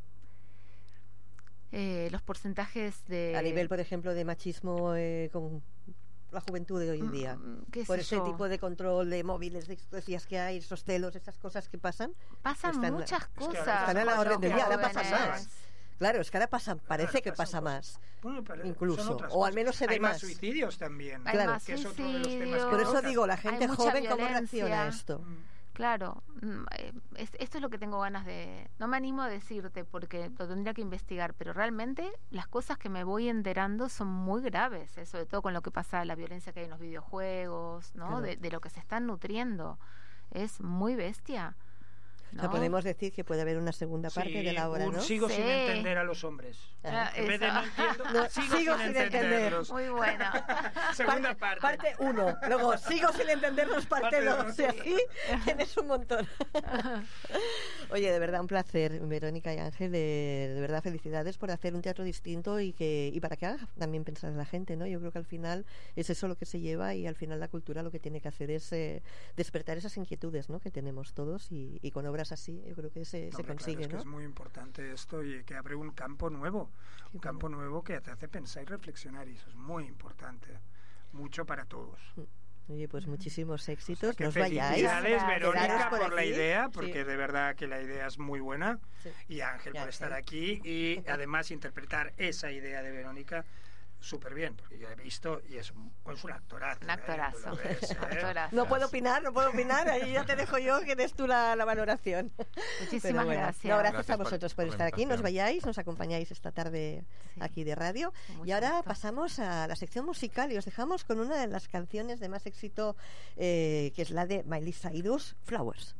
Eh, los porcentajes de... A nivel, por ejemplo, de machismo eh, con la juventud de hoy en día. ¿Qué Por sé ese yo? tipo de control de móviles, de decías que hay, esos celos, esas cosas que pasan. Pasan están- muchas Es que cosas. ahora Están a la orden del día, ahora pasa jóvenes. más. Claro, es que ahora pasa, parece Claro, que pasan pasa cosas. más. Bueno, pero Incluso, son otras o al cosas. menos se ve Hay más más. suicidios también. Hay Claro. más Que es otro de los temas que suicidios. Por eso tocan. digo, la Hay gente mucha joven, ¿cómo violencia. reacciona a esto? Mm. Claro, mm, eh, es- esto es lo que tengo ganas de... No me animo a decirte porque lo tendría que investigar, pero realmente las cosas que me voy enterando son muy graves, eh, sobre todo con lo que pasa, la violencia que hay en los videojuegos, ¿no? Claro. De, de lo que se están nutriendo. Es muy bestia. O sea, ¿no? podemos decir que puede haber una segunda parte Sí, de la obra, un ¿no? sigo Sí. sin entender a los hombres. Ah, En vez de eso. no entiendo, No, sigo, sigo sin, sin entender. entenderlos. Muy buena. Segunda parte. Parte uno. Luego, sigo sin entenderlos, parte Parte dos. dos. Y así tienes un montón. Oye, de verdad, un placer, Verónica y Ángel. De, de verdad, felicidades por hacer un teatro distinto y que y para que haga también pensar a la gente, ¿no? Yo creo que al final es eso lo que se lleva y al final la cultura lo que tiene que hacer es eh, despertar esas inquietudes, ¿no? Que tenemos todos y, y con obras así yo creo que se, No, se pero consigue, claro, es que ¿no? es muy importante esto y que abre un campo nuevo, Sí, un campo nuevo que te hace pensar y reflexionar y eso es muy importante, mucho para todos. Oye, pues muchísimos éxitos. O sea, que No os vayáis. felicidades, Gracias. Verónica, Quedaros por, por la aquí. idea, Sí. porque de verdad que la idea es muy buena Sí. y Ángel Y por Ángel. estar aquí y además interpretar esa idea de Verónica súper bien, porque yo he visto y es un, es un actorazo. Un ¿eh? actorazo. Tú lo ves, ¿eh? Actorazo. No puedo opinar, no puedo opinar. Ahí ya te dejo yo que des tú la, la valoración. Muchísimas Pero bueno, gracias. no, gracias, Gracias a por- vosotros por, por la estar aquí. Nos invitación. vayáis, nos acompañáis esta tarde Sí. aquí de radio. Con mucho Y ahora gusto. pasamos a la sección musical y os dejamos con una de las canciones de más éxito, eh, que es la de Miley Cyrus, Flowers.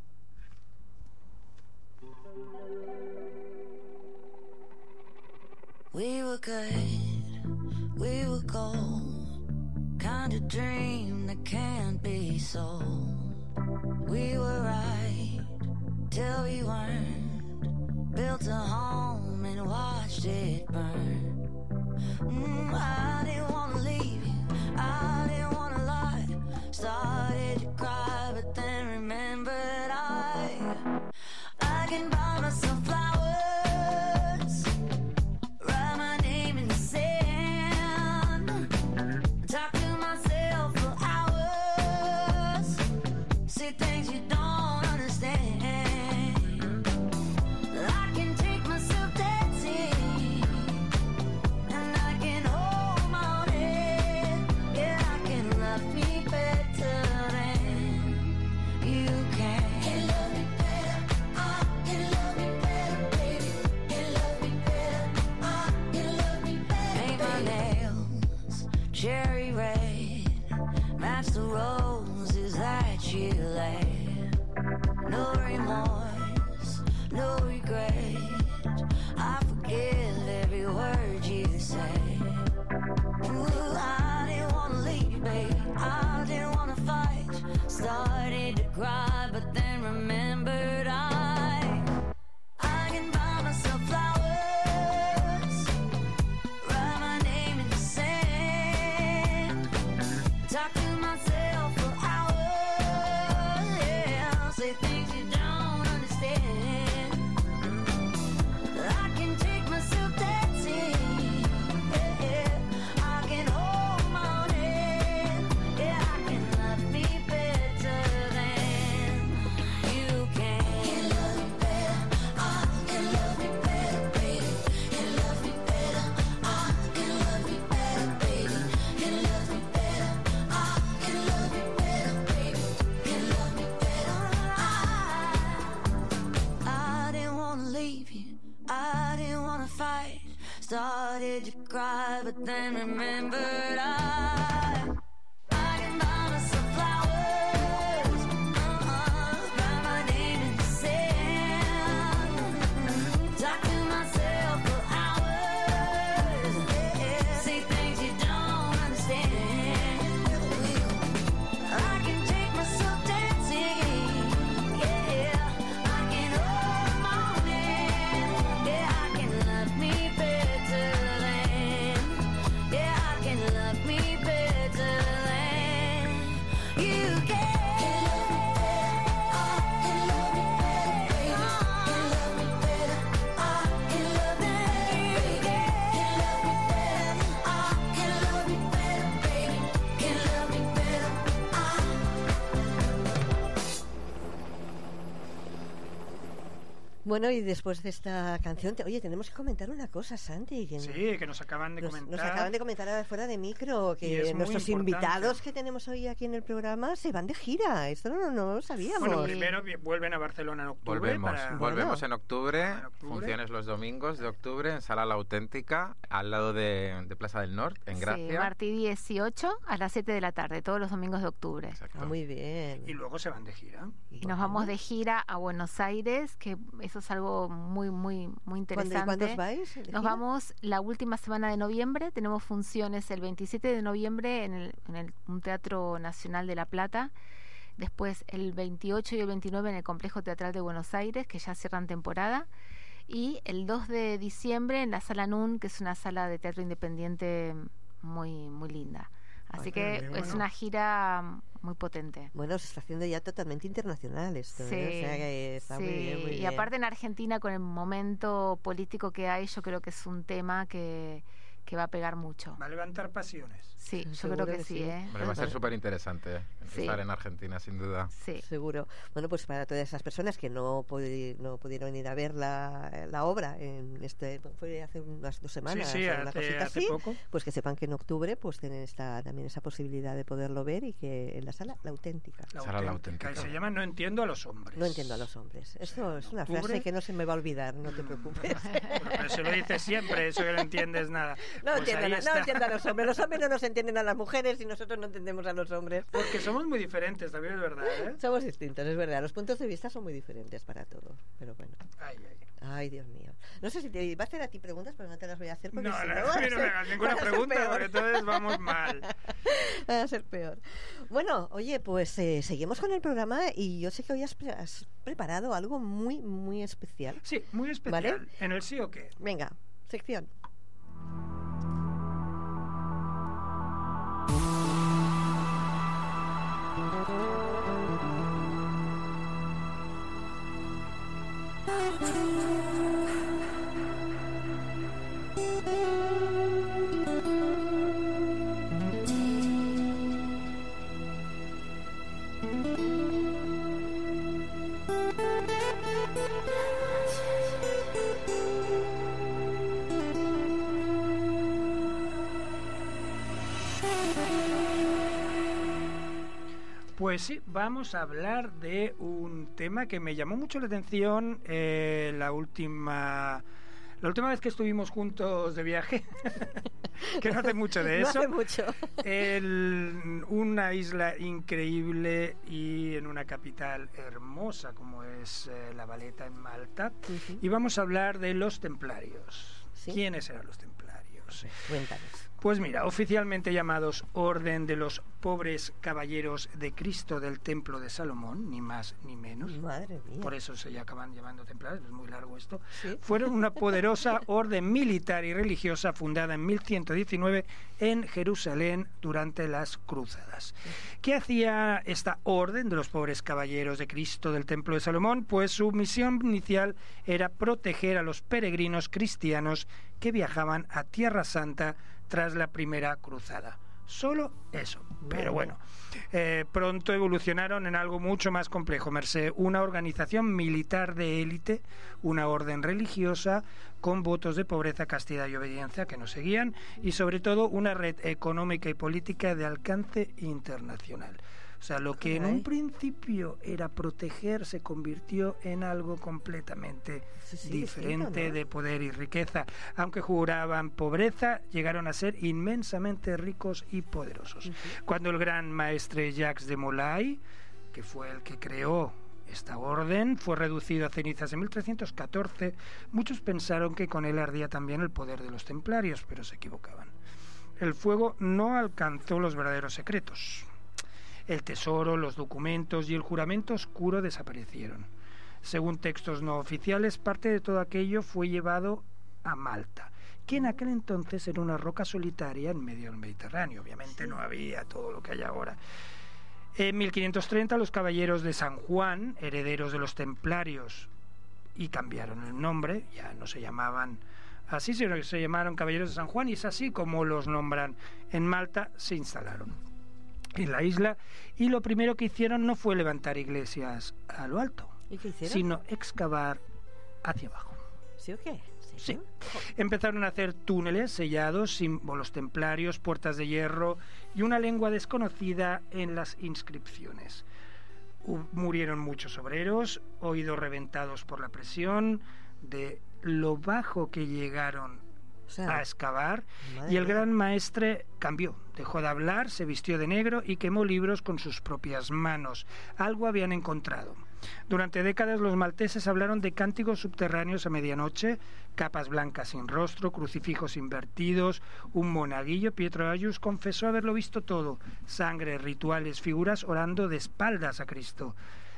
We were good, we were gold, kind of dream that can't be sold. We were right till we weren't, built a home and watched it burn. Mm, I didn't want to leave you, I didn't want to lie, started to cry but then remembered I, I can buy myself flowers. Write my name in the sand. Talk to myself for hours. Say things you don't understand. I can take myself dancing, and I can hold my cherry red, match the roses that you laid. No remorse, no regret, I forgive every word you say. Ooh, I didn't wanna leave, babe, I didn't wanna fight. Started to cry, but then remembered I I can buy myself flowers, write my name in the sand, talk to myself for hours, yeah, say things you don't understand. I can take myself dancing, yeah, yeah. I can hold my own hand, yeah, I can love me better than you can. Can love me better, I can love me better, baby. Can love me better, I can love me better, baby. Can love me better, I can love me better, baby. Can love me better, I I didn't wanna leave you, I didn't wanna fight. Started to cry, but then remembered I I can buy myself flowers, uh-uh, write my name in the sand, talk to myself for hours, yeah, say things you don't understand. I can take myself dancing, yeah, I can hold my own hand, yeah, I can love me better than, yeah, I can love me better than you can. I can love me better, can love me better, I can love me better, can love me better, baby, can love me better, I Bueno, y después de esta canción, te- oye, tenemos que comentar una cosa, Santi. Que Sí, que nos acaban de nos, comentar. nos acaban de comentar ahora fuera de micro Y que es muy nuestros importante. invitados que tenemos hoy aquí en el programa se van de gira. Esto no, no lo sabíamos. Bueno, primero vi- vuelven a Barcelona en octubre. Volvemos, para- volvemos en octubre, En octubre. funciones los domingos de octubre en Sala La Auténtica, al lado de, de Plaza del Norte, en Sí, Gracia. Martí dieciocho a las siete de la tarde, todos los domingos de octubre. Exacto. Ah, muy bien. Y luego se van de gira. Y nos vamos de gira a Buenos Aires, que eso es algo muy, muy, muy ¿Cuándo, interesante. ¿Cuándo os vais? de Nos gira? vamos la última semana de noviembre, tenemos funciones el veintisiete de noviembre en, el, en el, un Teatro Nacional de La Plata, después el veintiocho y el veintinueve en el Complejo Teatral de Buenos Aires, que ya cierran temporada, y el dos de diciembre en la Sala Nun, que es una sala de teatro independiente muy, muy linda. Así Ay, que qué es bueno. una gira muy potente. Bueno, se está haciendo ya totalmente internacional esto, Sí, ¿eh? O sea que está sí. muy bien, muy Y bien. aparte en Argentina con el momento político que hay, yo creo que es un tema que, que va a pegar mucho. Va a levantar pasiones. Sí, yo Seguro creo que, que sí, sí. ¿eh? Hombre, va a ser súper interesante Sí. estar en Argentina, sin duda. Sí. Seguro. Bueno, pues para todas esas personas que no, pudi- no pudieron ir a ver la, la obra, en este fue hace unas dos semanas, sí, sí, o una hace, cosita hace así, poco. pues que sepan que en octubre pues tienen esta, también esa posibilidad de poderlo ver y que en la sala La Auténtica. La Será la auténtica. auténtica. Y se llama No entiendo a los hombres. No entiendo a los hombres. Esto en es una octubre- frase que no se me va a olvidar, no te preocupes. Bueno, pero se lo dices siempre, eso que no entiendes nada. No, Pues entiendo, ahí no está. entiendo a los hombres. Los hombres no nos entienden a las mujeres y nosotros no entendemos a los hombres. Porque somos muy diferentes, también es verdad, ¿eh? Somos distintos, es verdad. Los puntos de vista son muy diferentes para todo. Pero bueno. Ay, ay. Ay, Dios mío. No sé si te iba a hacer a ti preguntas, pero no te las voy a hacer porque No, si no, no, a va a mí no me ser- hagas ninguna va a ser pregunta peor. porque entonces vamos mal. Va a ser peor. Bueno, oye, pues eh, seguimos con el programa y yo sé que hoy has, pre- has preparado algo muy, muy especial. Sí, muy especial. ¿Vale? ¿En el sí o qué? Venga, sección. Pues sí, vamos a hablar de un tema que me llamó mucho la atención eh, la última La última vez que estuvimos juntos de viaje, que no hace mucho de eso, no hace mucho. El, una isla increíble y en una capital hermosa como es eh, La Valeta en Malta, uh-huh. y vamos a hablar de los templarios. ¿Sí? ¿Quiénes eran los templarios? Cuéntanos. Pues mira, oficialmente llamados Orden de los Pobres Caballeros de Cristo del Templo de Salomón, ni más ni menos. Madre mía. Por eso se acaban llamando templarios, es muy largo esto. ¿Sí? Fueron una poderosa orden militar y religiosa fundada en mil ciento diecinueve en Jerusalén durante las Cruzadas. ¿Qué hacía esta Orden de los Pobres Caballeros de Cristo del Templo de Salomón? Pues su misión inicial era proteger a los peregrinos cristianos que viajaban a Tierra Santa tras la primera cruzada. Solo eso. Pero bueno, eh, pronto evolucionaron en algo mucho más complejo, merced una organización militar de élite, una orden religiosa con votos de pobreza, castidad y obediencia que nos seguían, y sobre todo una red económica y política de alcance internacional. O sea, lo que en un principio era proteger se convirtió en algo completamente sí, sí, diferente, ¿no? De poder y riqueza. Aunque juraban pobreza, llegaron a ser inmensamente ricos y poderosos. Uh-huh. Cuando el gran maestre Jacques de Molay, que fue el que creó esta orden, fue reducido a cenizas en mil trescientos catorce, muchos pensaron que con él ardía también el poder de los templarios, pero se equivocaban. El fuego no alcanzó los verdaderos secretos. El tesoro, los documentos y el juramento oscuro desaparecieron. Según textos no oficiales, parte de todo aquello fue llevado a Malta, que en aquel entonces era una roca solitaria en medio del Mediterráneo. Obviamente no había todo lo que hay ahora. En mil quinientos treinta, los caballeros de San Juan, herederos de los templarios, y cambiaron el nombre, ya no se llamaban así, sino que se llamaron caballeros de San Juan, y es así como los nombran. En Malta se instalaron en la isla, y lo primero que hicieron no fue levantar iglesias a lo alto, ¿y qué hicieron? Sino excavar hacia abajo. ¿Sí o qué? Sí. Sí. Empezaron a hacer túneles sellados, símbolos templarios, puertas de hierro y una lengua desconocida en las inscripciones. Uh, murieron muchos obreros, oídos reventados por la presión, de lo bajo que llegaron a excavar, y el gran maestre cambió, dejó de hablar, se vistió de negro y quemó libros con sus propias manos. Algo habían encontrado. Durante décadas los malteses hablaron de cánticos subterráneos a medianoche, capas blancas sin rostro, crucifijos invertidos, un monaguillo. Pietro Ayus confesó haberlo visto todo: sangre, rituales, figuras orando de espaldas a Cristo.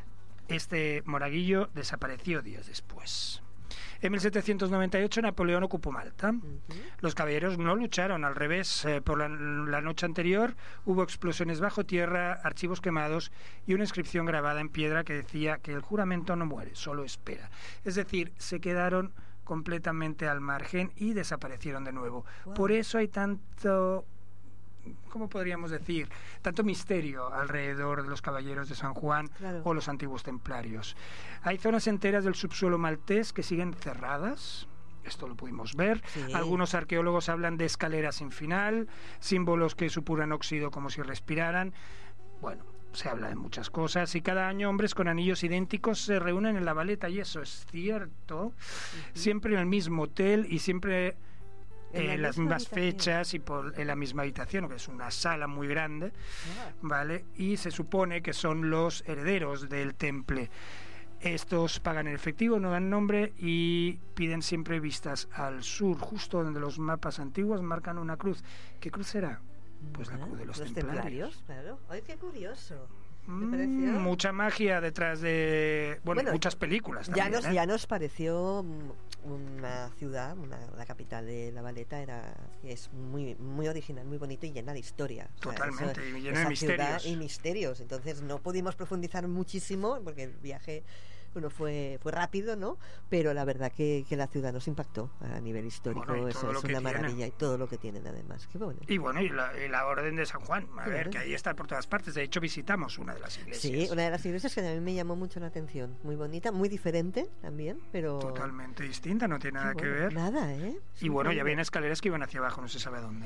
Este monaguillo desapareció días después. En mil setecientos noventa y ocho Napoleón ocupó Malta. Uh-huh. Los caballeros no lucharon, al revés. Eh, por la, la noche anterior hubo explosiones bajo tierra, archivos quemados y una inscripción grabada en piedra que decía que el juramento no muere, solo espera. Es decir, se quedaron completamente al margen y desaparecieron de nuevo. Wow. Por eso hay tanto... ¿cómo podríamos decir? Tanto misterio alrededor de los caballeros de San Juan, claro, o los antiguos templarios. Hay zonas enteras del subsuelo maltés que siguen cerradas. Esto lo pudimos ver. Sí. Algunos arqueólogos hablan de escaleras sin final, símbolos que supuran óxido como si respiraran. Bueno, se habla de muchas cosas, y cada año hombres con anillos idénticos se reúnen en La Valeta, y eso es cierto. Uh-huh. Siempre en el mismo hotel y siempre... en eh, las mismas habitación. Fechas y por, en la misma habitación, que es una sala muy grande, ah. ¿vale? Y se supone que son los herederos del temple. Estos pagan en efectivo, no dan nombre y piden siempre vistas al sur, justo donde los mapas antiguos marcan una cruz. ¿Qué cruz será? Pues la cruz de los, los templarios. templarios. Claro. Ay, qué curioso. Mm, mucha magia detrás de bueno, bueno muchas películas también, ya nos ¿eh? ya nos pareció una ciudad, una, la capital de La Valeta era es muy muy original, muy bonito y llena de historia. Totalmente, o sea, eso, y llena de misterios. Y misterios. Entonces no pudimos profundizar muchísimo porque el viaje bueno, fue fue rápido, ¿no? Pero la verdad que, que la ciudad nos impactó a nivel histórico. Bueno, eso es una maravilla tienen. Y todo lo que tienen además. Qué bueno. Y bueno, y la, y la Orden de San Juan, a ver, que ahí está por todas partes. De hecho, visitamos una de las iglesias. Sí, una de las iglesias que a mí me llamó mucho la atención. Muy bonita, muy diferente también, pero... totalmente distinta, no tiene nada bueno, que ver. Nada, ¿eh? Y bueno, ya había escaleras que iban hacia abajo, no se sabe a dónde.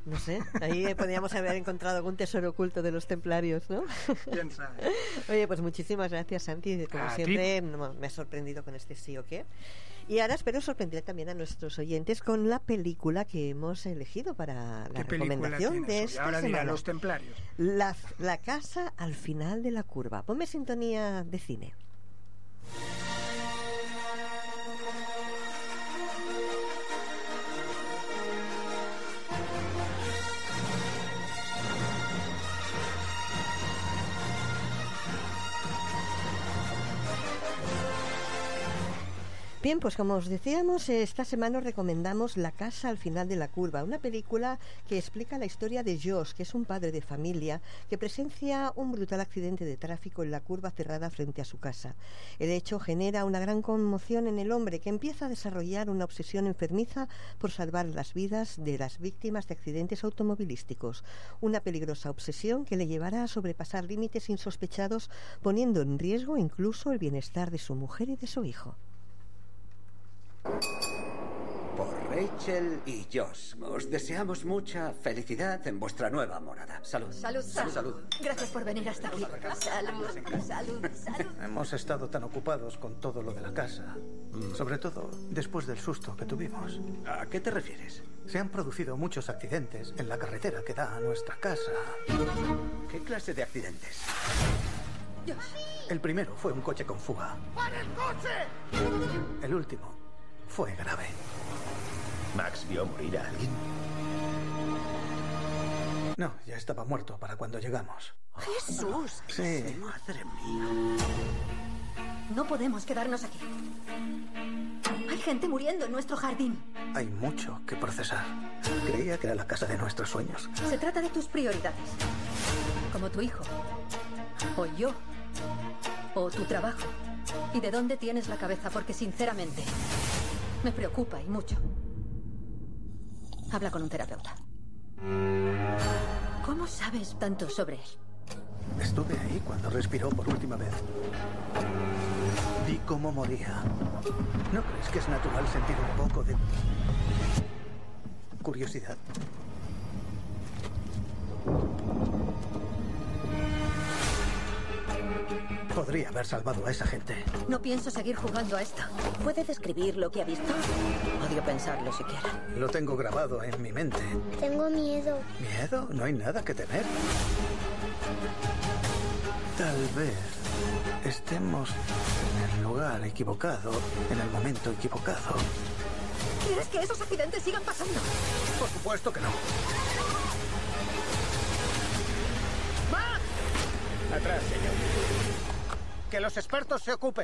No sé, ahí podríamos haber encontrado algún tesoro oculto de los templarios, ¿no? ¿Quién sabe? Oye, pues muchísimas gracias, Santi. Como A siempre, no, me ha sorprendido con este sí o qué. Y ahora espero sorprender también a nuestros oyentes con la película que hemos elegido para la recomendación de esta ahora semana. dirá Los Templarios. La, la casa al final de la curva. Ponme sintonía de cine. Bien, pues como os decíamos, esta semana os recomendamos La casa al final de la curva, una película que explica la historia de Josh, que es un padre de familia que presencia un brutal accidente de tráfico en la curva cerrada frente a su casa. El hecho genera una gran conmoción en el hombre, que empieza a desarrollar una obsesión enfermiza por salvar las vidas de las víctimas de accidentes automovilísticos. Una peligrosa obsesión que le llevará a sobrepasar límites insospechados, poniendo en riesgo incluso el bienestar de su mujer y de su hijo. Por Rachel y Josh, os deseamos mucha felicidad en vuestra nueva morada. Salud. Salud, salud. Salud. Gracias por venir hasta aquí. Salud, salud, salud. Hemos estado tan ocupados con todo lo de la casa, mm. sobre todo después del susto que tuvimos. ¿A qué te refieres? Se han producido muchos accidentes en la carretera que da a nuestra casa. ¿Qué clase de accidentes? Josh. El primero fue un coche con fuga. ¡Para el coche! El último fue grave. ¿Max vio morir a alguien? No, ya estaba muerto para cuando llegamos. ¡Jesús! Sí. Madre mía. No podemos quedarnos aquí. Hay gente muriendo en nuestro jardín. Hay mucho que procesar. Creía que era la casa de nuestros sueños. Se trata de tus prioridades. Como tu hijo. O yo. O tu trabajo. ¿Y de dónde tienes la cabeza? Porque sinceramente me preocupa y mucho. Habla con un terapeuta. ¿Cómo sabes tanto sobre él? Estuve ahí cuando respiró por última vez. Vi cómo moría. ¿No crees que es natural sentir un poco de curiosidad? Podría haber salvado a esa gente. No pienso seguir jugando a esto. ¿Puede describir lo que ha visto? Odio pensarlo siquiera. Lo tengo grabado en mi mente. Tengo miedo. ¿Miedo? No hay nada que temer. Tal vez estemos en el lugar equivocado, en el momento equivocado. ¿Quieres que esos accidentes sigan pasando? Por supuesto que no. ¡Max! Atrás, señor. Que los expertos se ocupen.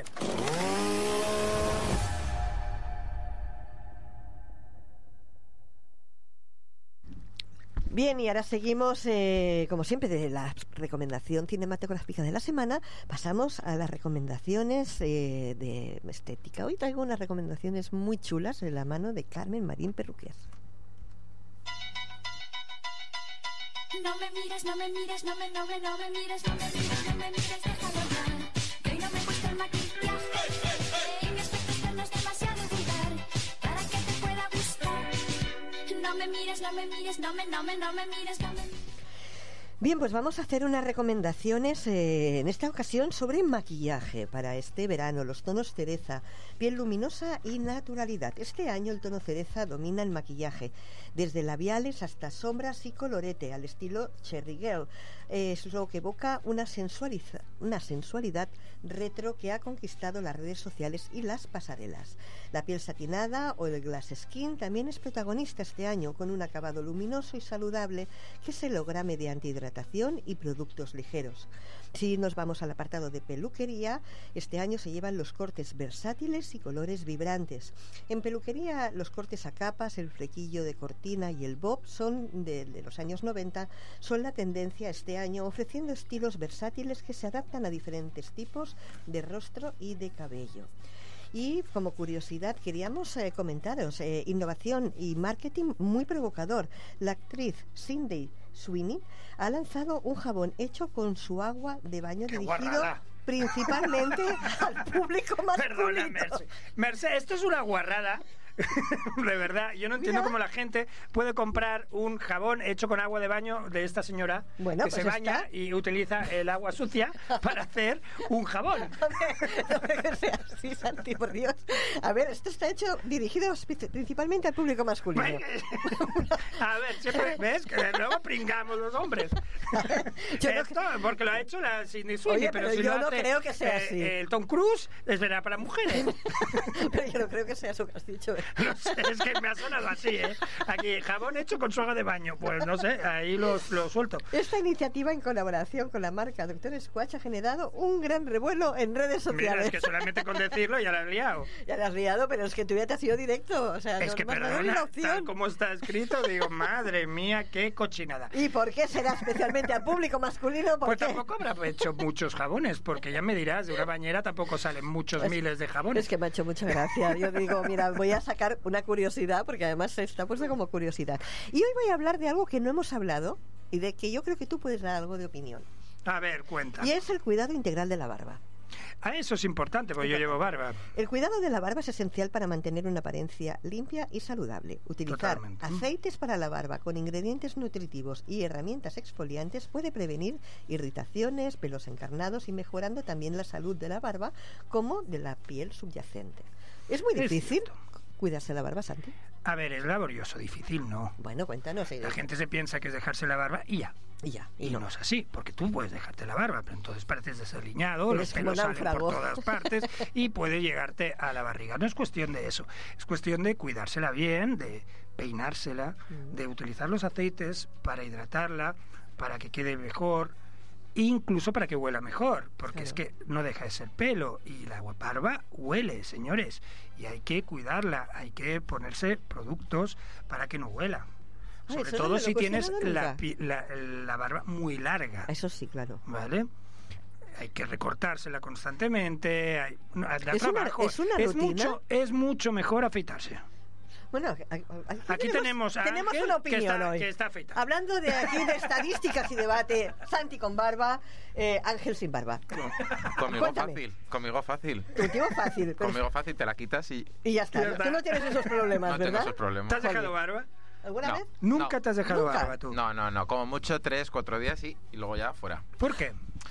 Bien, y ahora seguimos, eh, como siempre, de la recomendación cinematográfica de la semana. Pasamos a las recomendaciones eh, de estética. Hoy traigo unas recomendaciones muy chulas de la mano de Carmen Marín Perruquier. No me mires, no me mires, no me, no me, no me mires, no me mires, no me mires, déjalo ya. Que hoy no me he puesto el maquillaje y mi aspecto externo es demasiado vulgar para que te pueda gustar. No me mires, no me mires, no me, no me, no me mires, no me mires. Bien, pues vamos a hacer unas recomendaciones eh, en esta ocasión sobre maquillaje para este verano, los tonos cereza, piel luminosa y naturalidad. Este año el tono cereza domina el maquillaje, desde labiales hasta sombras y colorete, al estilo Cherry Girl. Eh, es lo que evoca una, sensualiza, una sensualidad retro que ha conquistado las redes sociales y las pasarelas. La piel satinada o el glass skin también es protagonista este año, con un acabado luminoso y saludable que se logra mediante hidratación y productos ligeros. Si nos vamos al apartado de peluquería, este año se llevan los cortes versátiles y colores vibrantes. En peluquería, los cortes a capas, el flequillo de cortina y el bob son de, de los años noventa, son la tendencia este año, ofreciendo estilos versátiles que se adaptan a diferentes tipos de rostro y de cabello. Y como curiosidad queríamos eh, comentaros eh, innovación y marketing muy provocador. La actriz Sydney Sweeney ha lanzado un jabón hecho con su agua de baño ¡Qué dirigido guarrada! Principalmente al público masculino. Perdona, Merced. Merced, esto es una guarrada. De verdad, yo no entiendo Mira. cómo la gente puede comprar un jabón hecho con agua de baño de esta señora Bueno, que pues se baña está. y utiliza el agua sucia para hacer un jabón. No me que sea así, Santi, por Dios. A ver, esto está hecho, dirigido espe- principalmente al público masculino. A ver, siempre, ¿ves? Que luego pringamos los hombres. Yo no Esto, porque lo ha hecho la Sidney Sweeney, Oye, pero, pero si yo lo no hace, creo que sea eh, así. el Tom Cruise es verdad para mujeres. Pero yo no creo que sea eso que has dicho. ¿eh? No sé, es que me ha sonado así, ¿eh? Aquí, jabón hecho con soga de baño. Pues no sé, ahí lo, lo suelto. Esta iniciativa en colaboración con la marca doctor Squatch ha generado un gran revuelo en redes sociales. Mira, es que solamente con decirlo ya la has liado. Ya la has liado, pero es que tú ya te has ido directo. O sea, Es no que, me has dado ni perdona, la opción. tal como está escrito, digo, madre mía, qué cochinada. ¿Y por qué será especialmente al público masculino? ¿Por Pues qué? tampoco habrá hecho muchos jabones, porque ya me dirás, de una bañera tampoco salen muchos Es- miles de jabones. Es que me ha hecho mucha gracia. Yo digo, mira, voy a sacar una curiosidad, porque además está puesta como curiosidad. Y hoy voy a hablar de algo que no hemos hablado y de que yo creo que tú puedes dar algo de opinión. A ver, cuenta. Y es el cuidado integral de la barba. Ah, eso es importante, porque yo llevo barba. El cuidado de la barba es esencial para mantener una apariencia limpia y saludable. Utilizar Totalmente. aceites para la barba con ingredientes nutritivos y herramientas exfoliantes puede prevenir irritaciones, pelos encarnados y mejorando también la salud de la barba como de la piel subyacente. Es muy Es difícil cierto. cuidarse la barba, Santi. A ver, es laborioso, difícil, ¿no? Bueno, cuéntanos. eh, La gente se piensa que es dejarse la barba y ya. Y ya, Y y no. no. es así, porque tú puedes dejarte la barba, pero entonces pareces desaliñado, Eres los como pelos salen náufrago. por todas partes y puede llegarte a la barriga. No es cuestión de eso, es cuestión de cuidársela bien, de peinársela, Mm. de utilizar los aceites para hidratarla, para que quede mejor, incluso para que huela mejor, porque es que no deja de ser pelo y la barba huele, señores, y hay que cuidarla, hay que ponerse productos para que no huela. Ah, Sobre eso no todo me lo si he tienes cuestionado la, nunca. pi- la, la barba muy larga, Eso sí, claro. ¿vale? Hay que recortársela constantemente, hay, no, da Es una- trabajo. es una rutina. mucho, es mucho mejor afeitarse. Bueno, aquí, aquí Aquí tenemos a tenemos Ángel, una que opinión está- hoy. que está afeitado. Hablando de aquí de estadísticas y debate, Santi con barba, eh, Ángel sin barba. Conmigo Cuéntame. fácil, conmigo fácil. Contigo fácil, pero- Conmigo fácil, te la quitas y... Y ya está. Ya está. Tú no tienes esos problemas, No ¿verdad? tengo esos problemas. ¿Te has dejado barba? ¿Alguna No. vez? Nunca No. te has dejado Nunca. barba tú. No, no, no. Como mucho tres, cuatro días sí, y luego ya fuera. ¿Por qué?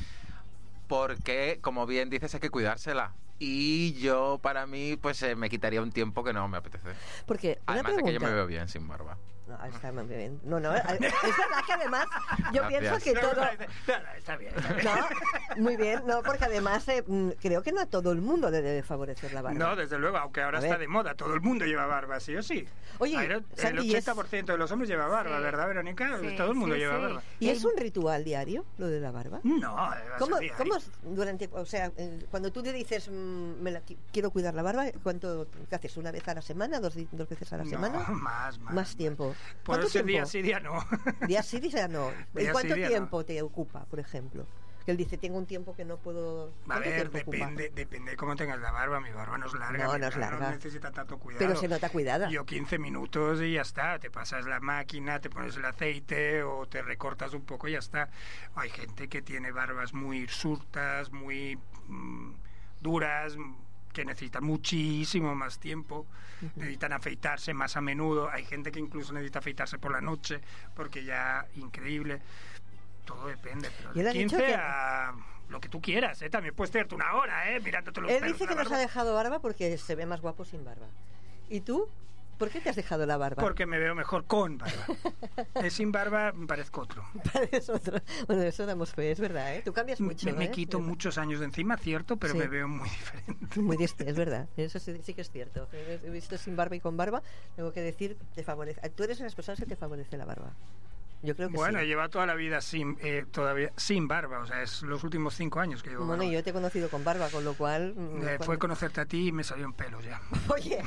Porque, como bien dices, hay que cuidársela. Y yo, para mí, pues eh, me quitaría un tiempo que no me apetece. Porque, una Además de que yo pregunta. me veo bien sin barba. No, está muy bien. No, no, es verdad que además yo Gracias. pienso que todo... No, no, está bien. Está bien. No, muy bien, no, porque además eh, mm, creo que no a todo el mundo le debe favorecer la barba. No, desde luego, aunque ahora A está ver. de moda, todo el mundo lleva barba, sí o sí. Oye, Ahora, Santi, el ¿y es- ochenta por ciento de los hombres lleva barba, Sí. ¿verdad, Verónica? Sí, todo el mundo sí, lleva sí. barba. ¿Y es un ritual diario lo de la barba? No, va a ¿Cómo, ser diario. cómo es durante, o sea, eh, cuando tú te dices, mm, me la qui- quiero cuidar la barba, ¿cuánto qué haces? ¿Una vez a la semana? ¿Dos, di- dos veces a la No, semana? más, más. Más tiempo. Puede ¿Cuánto ser tiempo? día sí, día no. Día sí, día no. ¿Y Día cuánto sí, día tiempo te ocupa, por ejemplo? Que él dice, tengo un tiempo que no puedo... A ¿Cuánto ver, tiempo ocupa? depende, depende de cómo tengas la barba. Mi barba no es larga. No, mi no es barba larga. necesita tanto cuidado. Pero se nota cuidada. Yo quince minutos y ya está. Te pasas la máquina, te pones el aceite o te recortas un poco y ya está. Hay gente que tiene barbas muy hirsutas, muy mm, duras, que necesitan muchísimo más tiempo. Necesitan afeitarse más a menudo. Hay gente que incluso necesita afeitarse por la noche porque ya increíble. Todo depende. Pero Y él de ha dicho quince que- a lo que tú quieras, ¿eh? También puedes tirarte una hora, ¿eh? Mirándote los Él pelos dice de que la nos ha barba. dejado barba porque se ve más guapo sin barba. ¿Y tú? ¿Por qué te has dejado la barba? Porque me veo mejor con barba. Eh, sin barba parezco otro. Pareces otro. Bueno, eso damos fe, es verdad, ¿eh? Tú cambias Me, mucho, me ¿eh? quito muchos años de encima, cierto, pero Sí. me veo muy diferente. Muy distinto, es verdad. Eso sí, sí que es cierto. He visto sin barba y con barba, tengo que decir, te favorece. Tú eres de las personas que te favorece la barba. Yo creo que Bueno, sí. lleva toda la vida sin eh, todavía sin barba, o sea, es los últimos cinco años que llevo Bueno, barba. yo te he conocido con barba, con lo cual... mm, Eh, cuando- fue conocerte a ti y me salió en pelos ya. Oye,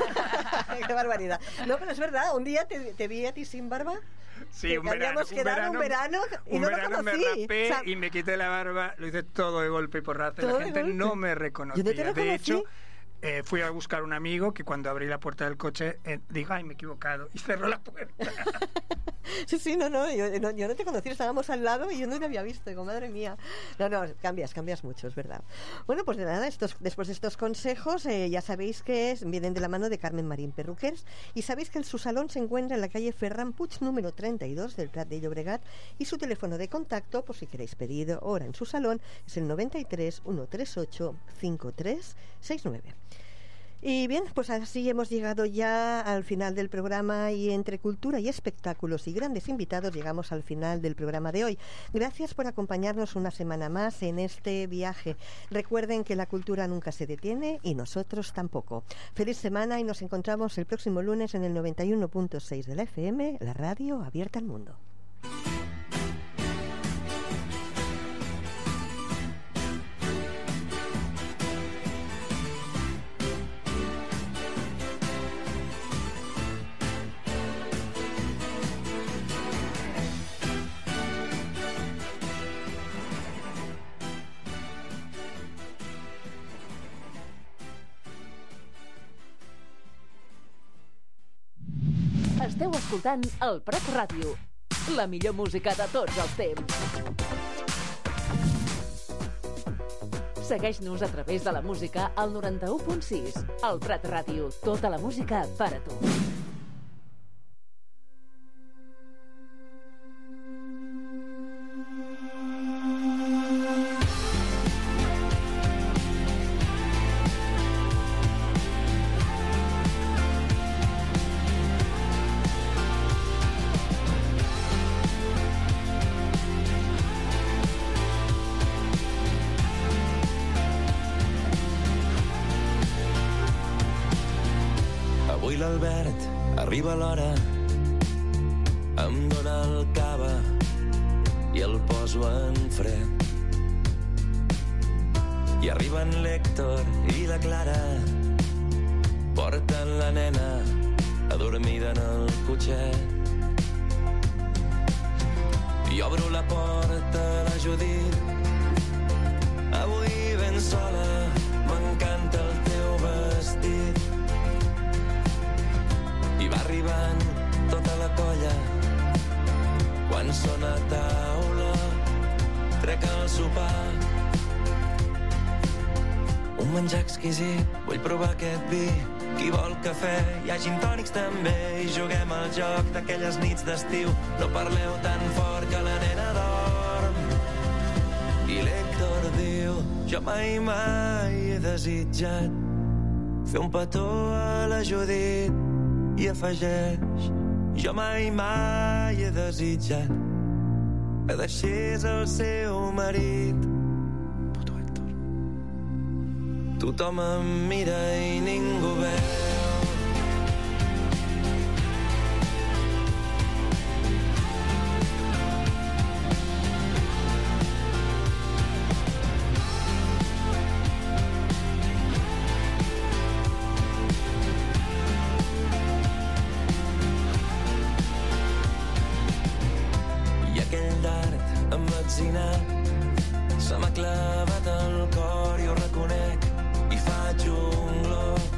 qué barbaridad. No, pero es verdad, un día te, te vi a ti sin barba. Sí, que un verano, habíamos un quedado verano, un verano y un no verano lo me conocí. rapé O sea, y me quité la barba, lo hice todo de golpe y porrazo. y ¿Todo La de gente golpe? no me Yo reconocía. no te De reconocí. hecho, eh, fui a buscar un amigo que cuando abrí la puerta del coche eh, dijo, ay, me he equivocado, y cerró la puerta. Sí, sí, no, no yo, no, yo no te conocí, estábamos al lado y yo no te había visto. Digo, madre mía. No, no, cambias, cambias mucho, es verdad. Bueno, pues de nada, estos, después de estos consejos, eh, ya sabéis que es, vienen de la mano de Carmen Marín Perruquers, y sabéis que el, su salón se encuentra en la calle Ferran Puig, número treinta y dos del Prat de Llobregat, y su teléfono de contacto, por si queréis pedir hora en su salón, es el noventa y tres, ciento treinta y ocho, cincuenta y tres sesenta y nueve. Y bien, pues así hemos llegado ya al final del programa, y entre cultura y espectáculos y grandes invitados llegamos al final del programa de hoy. Gracias por acompañarnos una semana más en este viaje. Recuerden que la cultura nunca se detiene y nosotros tampoco. Feliz semana y nos encontramos el próximo lunes en el noventa y uno punto seis de la F M, la radio abierta al mundo. Esteu escoltant el Prat Ràdio, la millor música de tots els temps. Segueix-nos a través de la música al noranta-u punt sis. El Prat Ràdio, tota la música per a tu. Avui l'Albert arriba a l'hora, em dóna el cava i el poso en fred. I arriben l'Héctor i la Clara, porten la nena adormida en el cotxet. I obro la porta a la Judit, avui ben sola, m'encanta el teu vestit. I va arribant tota la colla, quan sona a taula, trec el sopar. Un menjar exquisit, vull provar aquest vi, qui vol cafè, hi ha gin tònics també, i juguem al joc d'aquelles nits d'estiu, no parleu tan fort que la nena dorm. I l'Héctor diu, jo mai mai he desitjat fer un petó a la Judit, i afegeix, jo mai mai he desitjat que deixés el seu marit. Puto Héctor. Tothom em mira i ningú veu. Se m'ha clavat al cor i ho reconec i faig un glop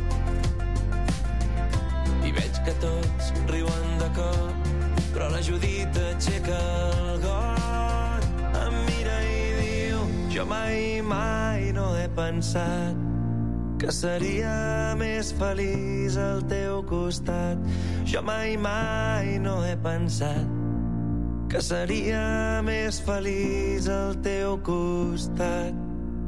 i veig que tots riuen de cop, però la Judit aixeca el got, em mira i diu, jo mai mai no he pensat que seria més feliç al teu costat. Jo mai mai no he pensat que seria més feliç al teu costat.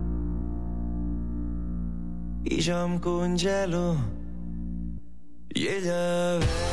I jo em congelo i ella veu.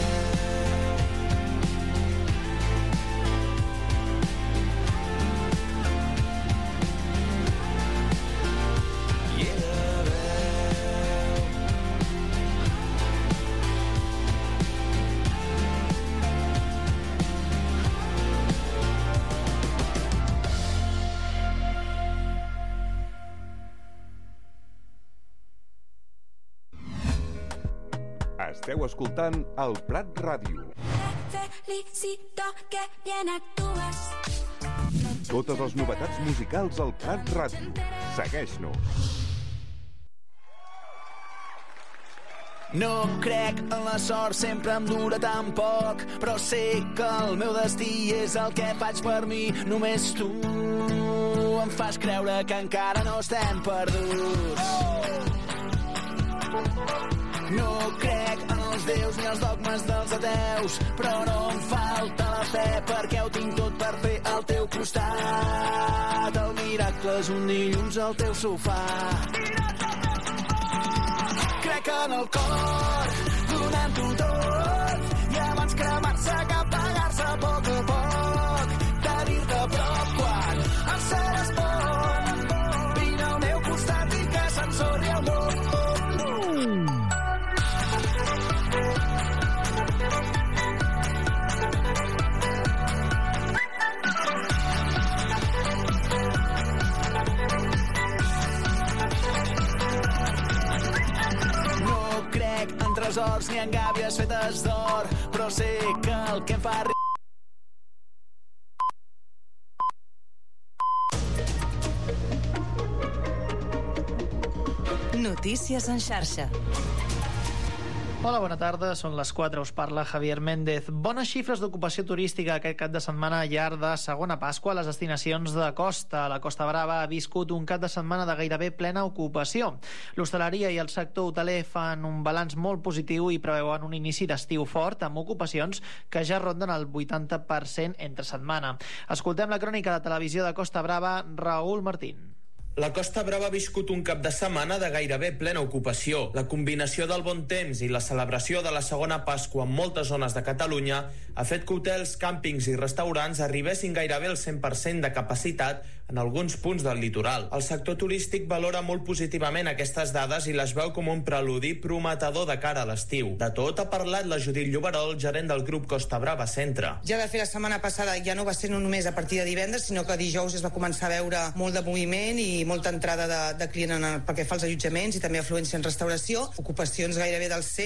Esteu escoltant el Prat Ràdio. Felicito que bien actúas. Totes les novetats musicals al Prat Ràdio. Segueix-nos. No crec en la sort, sempre em dura tan poc, però sé que el meu destí és el que faig per mi. Només tu em fas creure que encara no estem perduts. No crec en els déus ni els dogmes dels ateus, però no em falta la fe perquè ho tinc tot per fer al teu costat. El miracle és un dilluns al teu sofà. Crec en el cor, donant-ho tot, i abans cremar-se que apagar-se a poc a poc. Tenir-te a prop quan el cel es pon, vine al meu costat i que s'ensorri el món. Tresors ni en gàbies fetes d'or, però sé que el que em fa riure... Notícies en xarxa. Hola, bona tarda, són les quatre, us parla Javier Méndez. Bones xifres d'ocupació turística aquest cap de setmana llarg de segona Pasqua a les destinacions de costa. La Costa Brava ha viscut un cap de setmana de gairebé plena ocupació. L'hostaleria i el sector hoteler fan un balanç molt positiu i preveuen un inici d'estiu fort amb ocupacions que ja ronden el vuitanta per cent entre setmana. Escoltem la crònica de televisió de Costa Brava, Raül Martín. La Costa Brava ha viscut un cap de setmana de gairebé plena ocupació. La combinació del bon temps i la celebració de la segona Pasqua en moltes zones de Catalunya ha fet que hotels, càmpings i restaurants arribessin gairebé al cent per cent de capacitat en alguns punts del litoral. El sector turístic valora molt positivament aquestes dades i les veu com un preludi prometedor de cara a l'estiu. De tot ha parlat la Judit Lloberol, gerent del grup Costa Brava Centre. Ja de fet la setmana passada ja no va ser només a partir de divendres, sinó que dijous es va començar a veure molt de moviment i molta entrada de, de client en el, pel que fa als allotjaments i també afluència en restauració, ocupacions gairebé del cent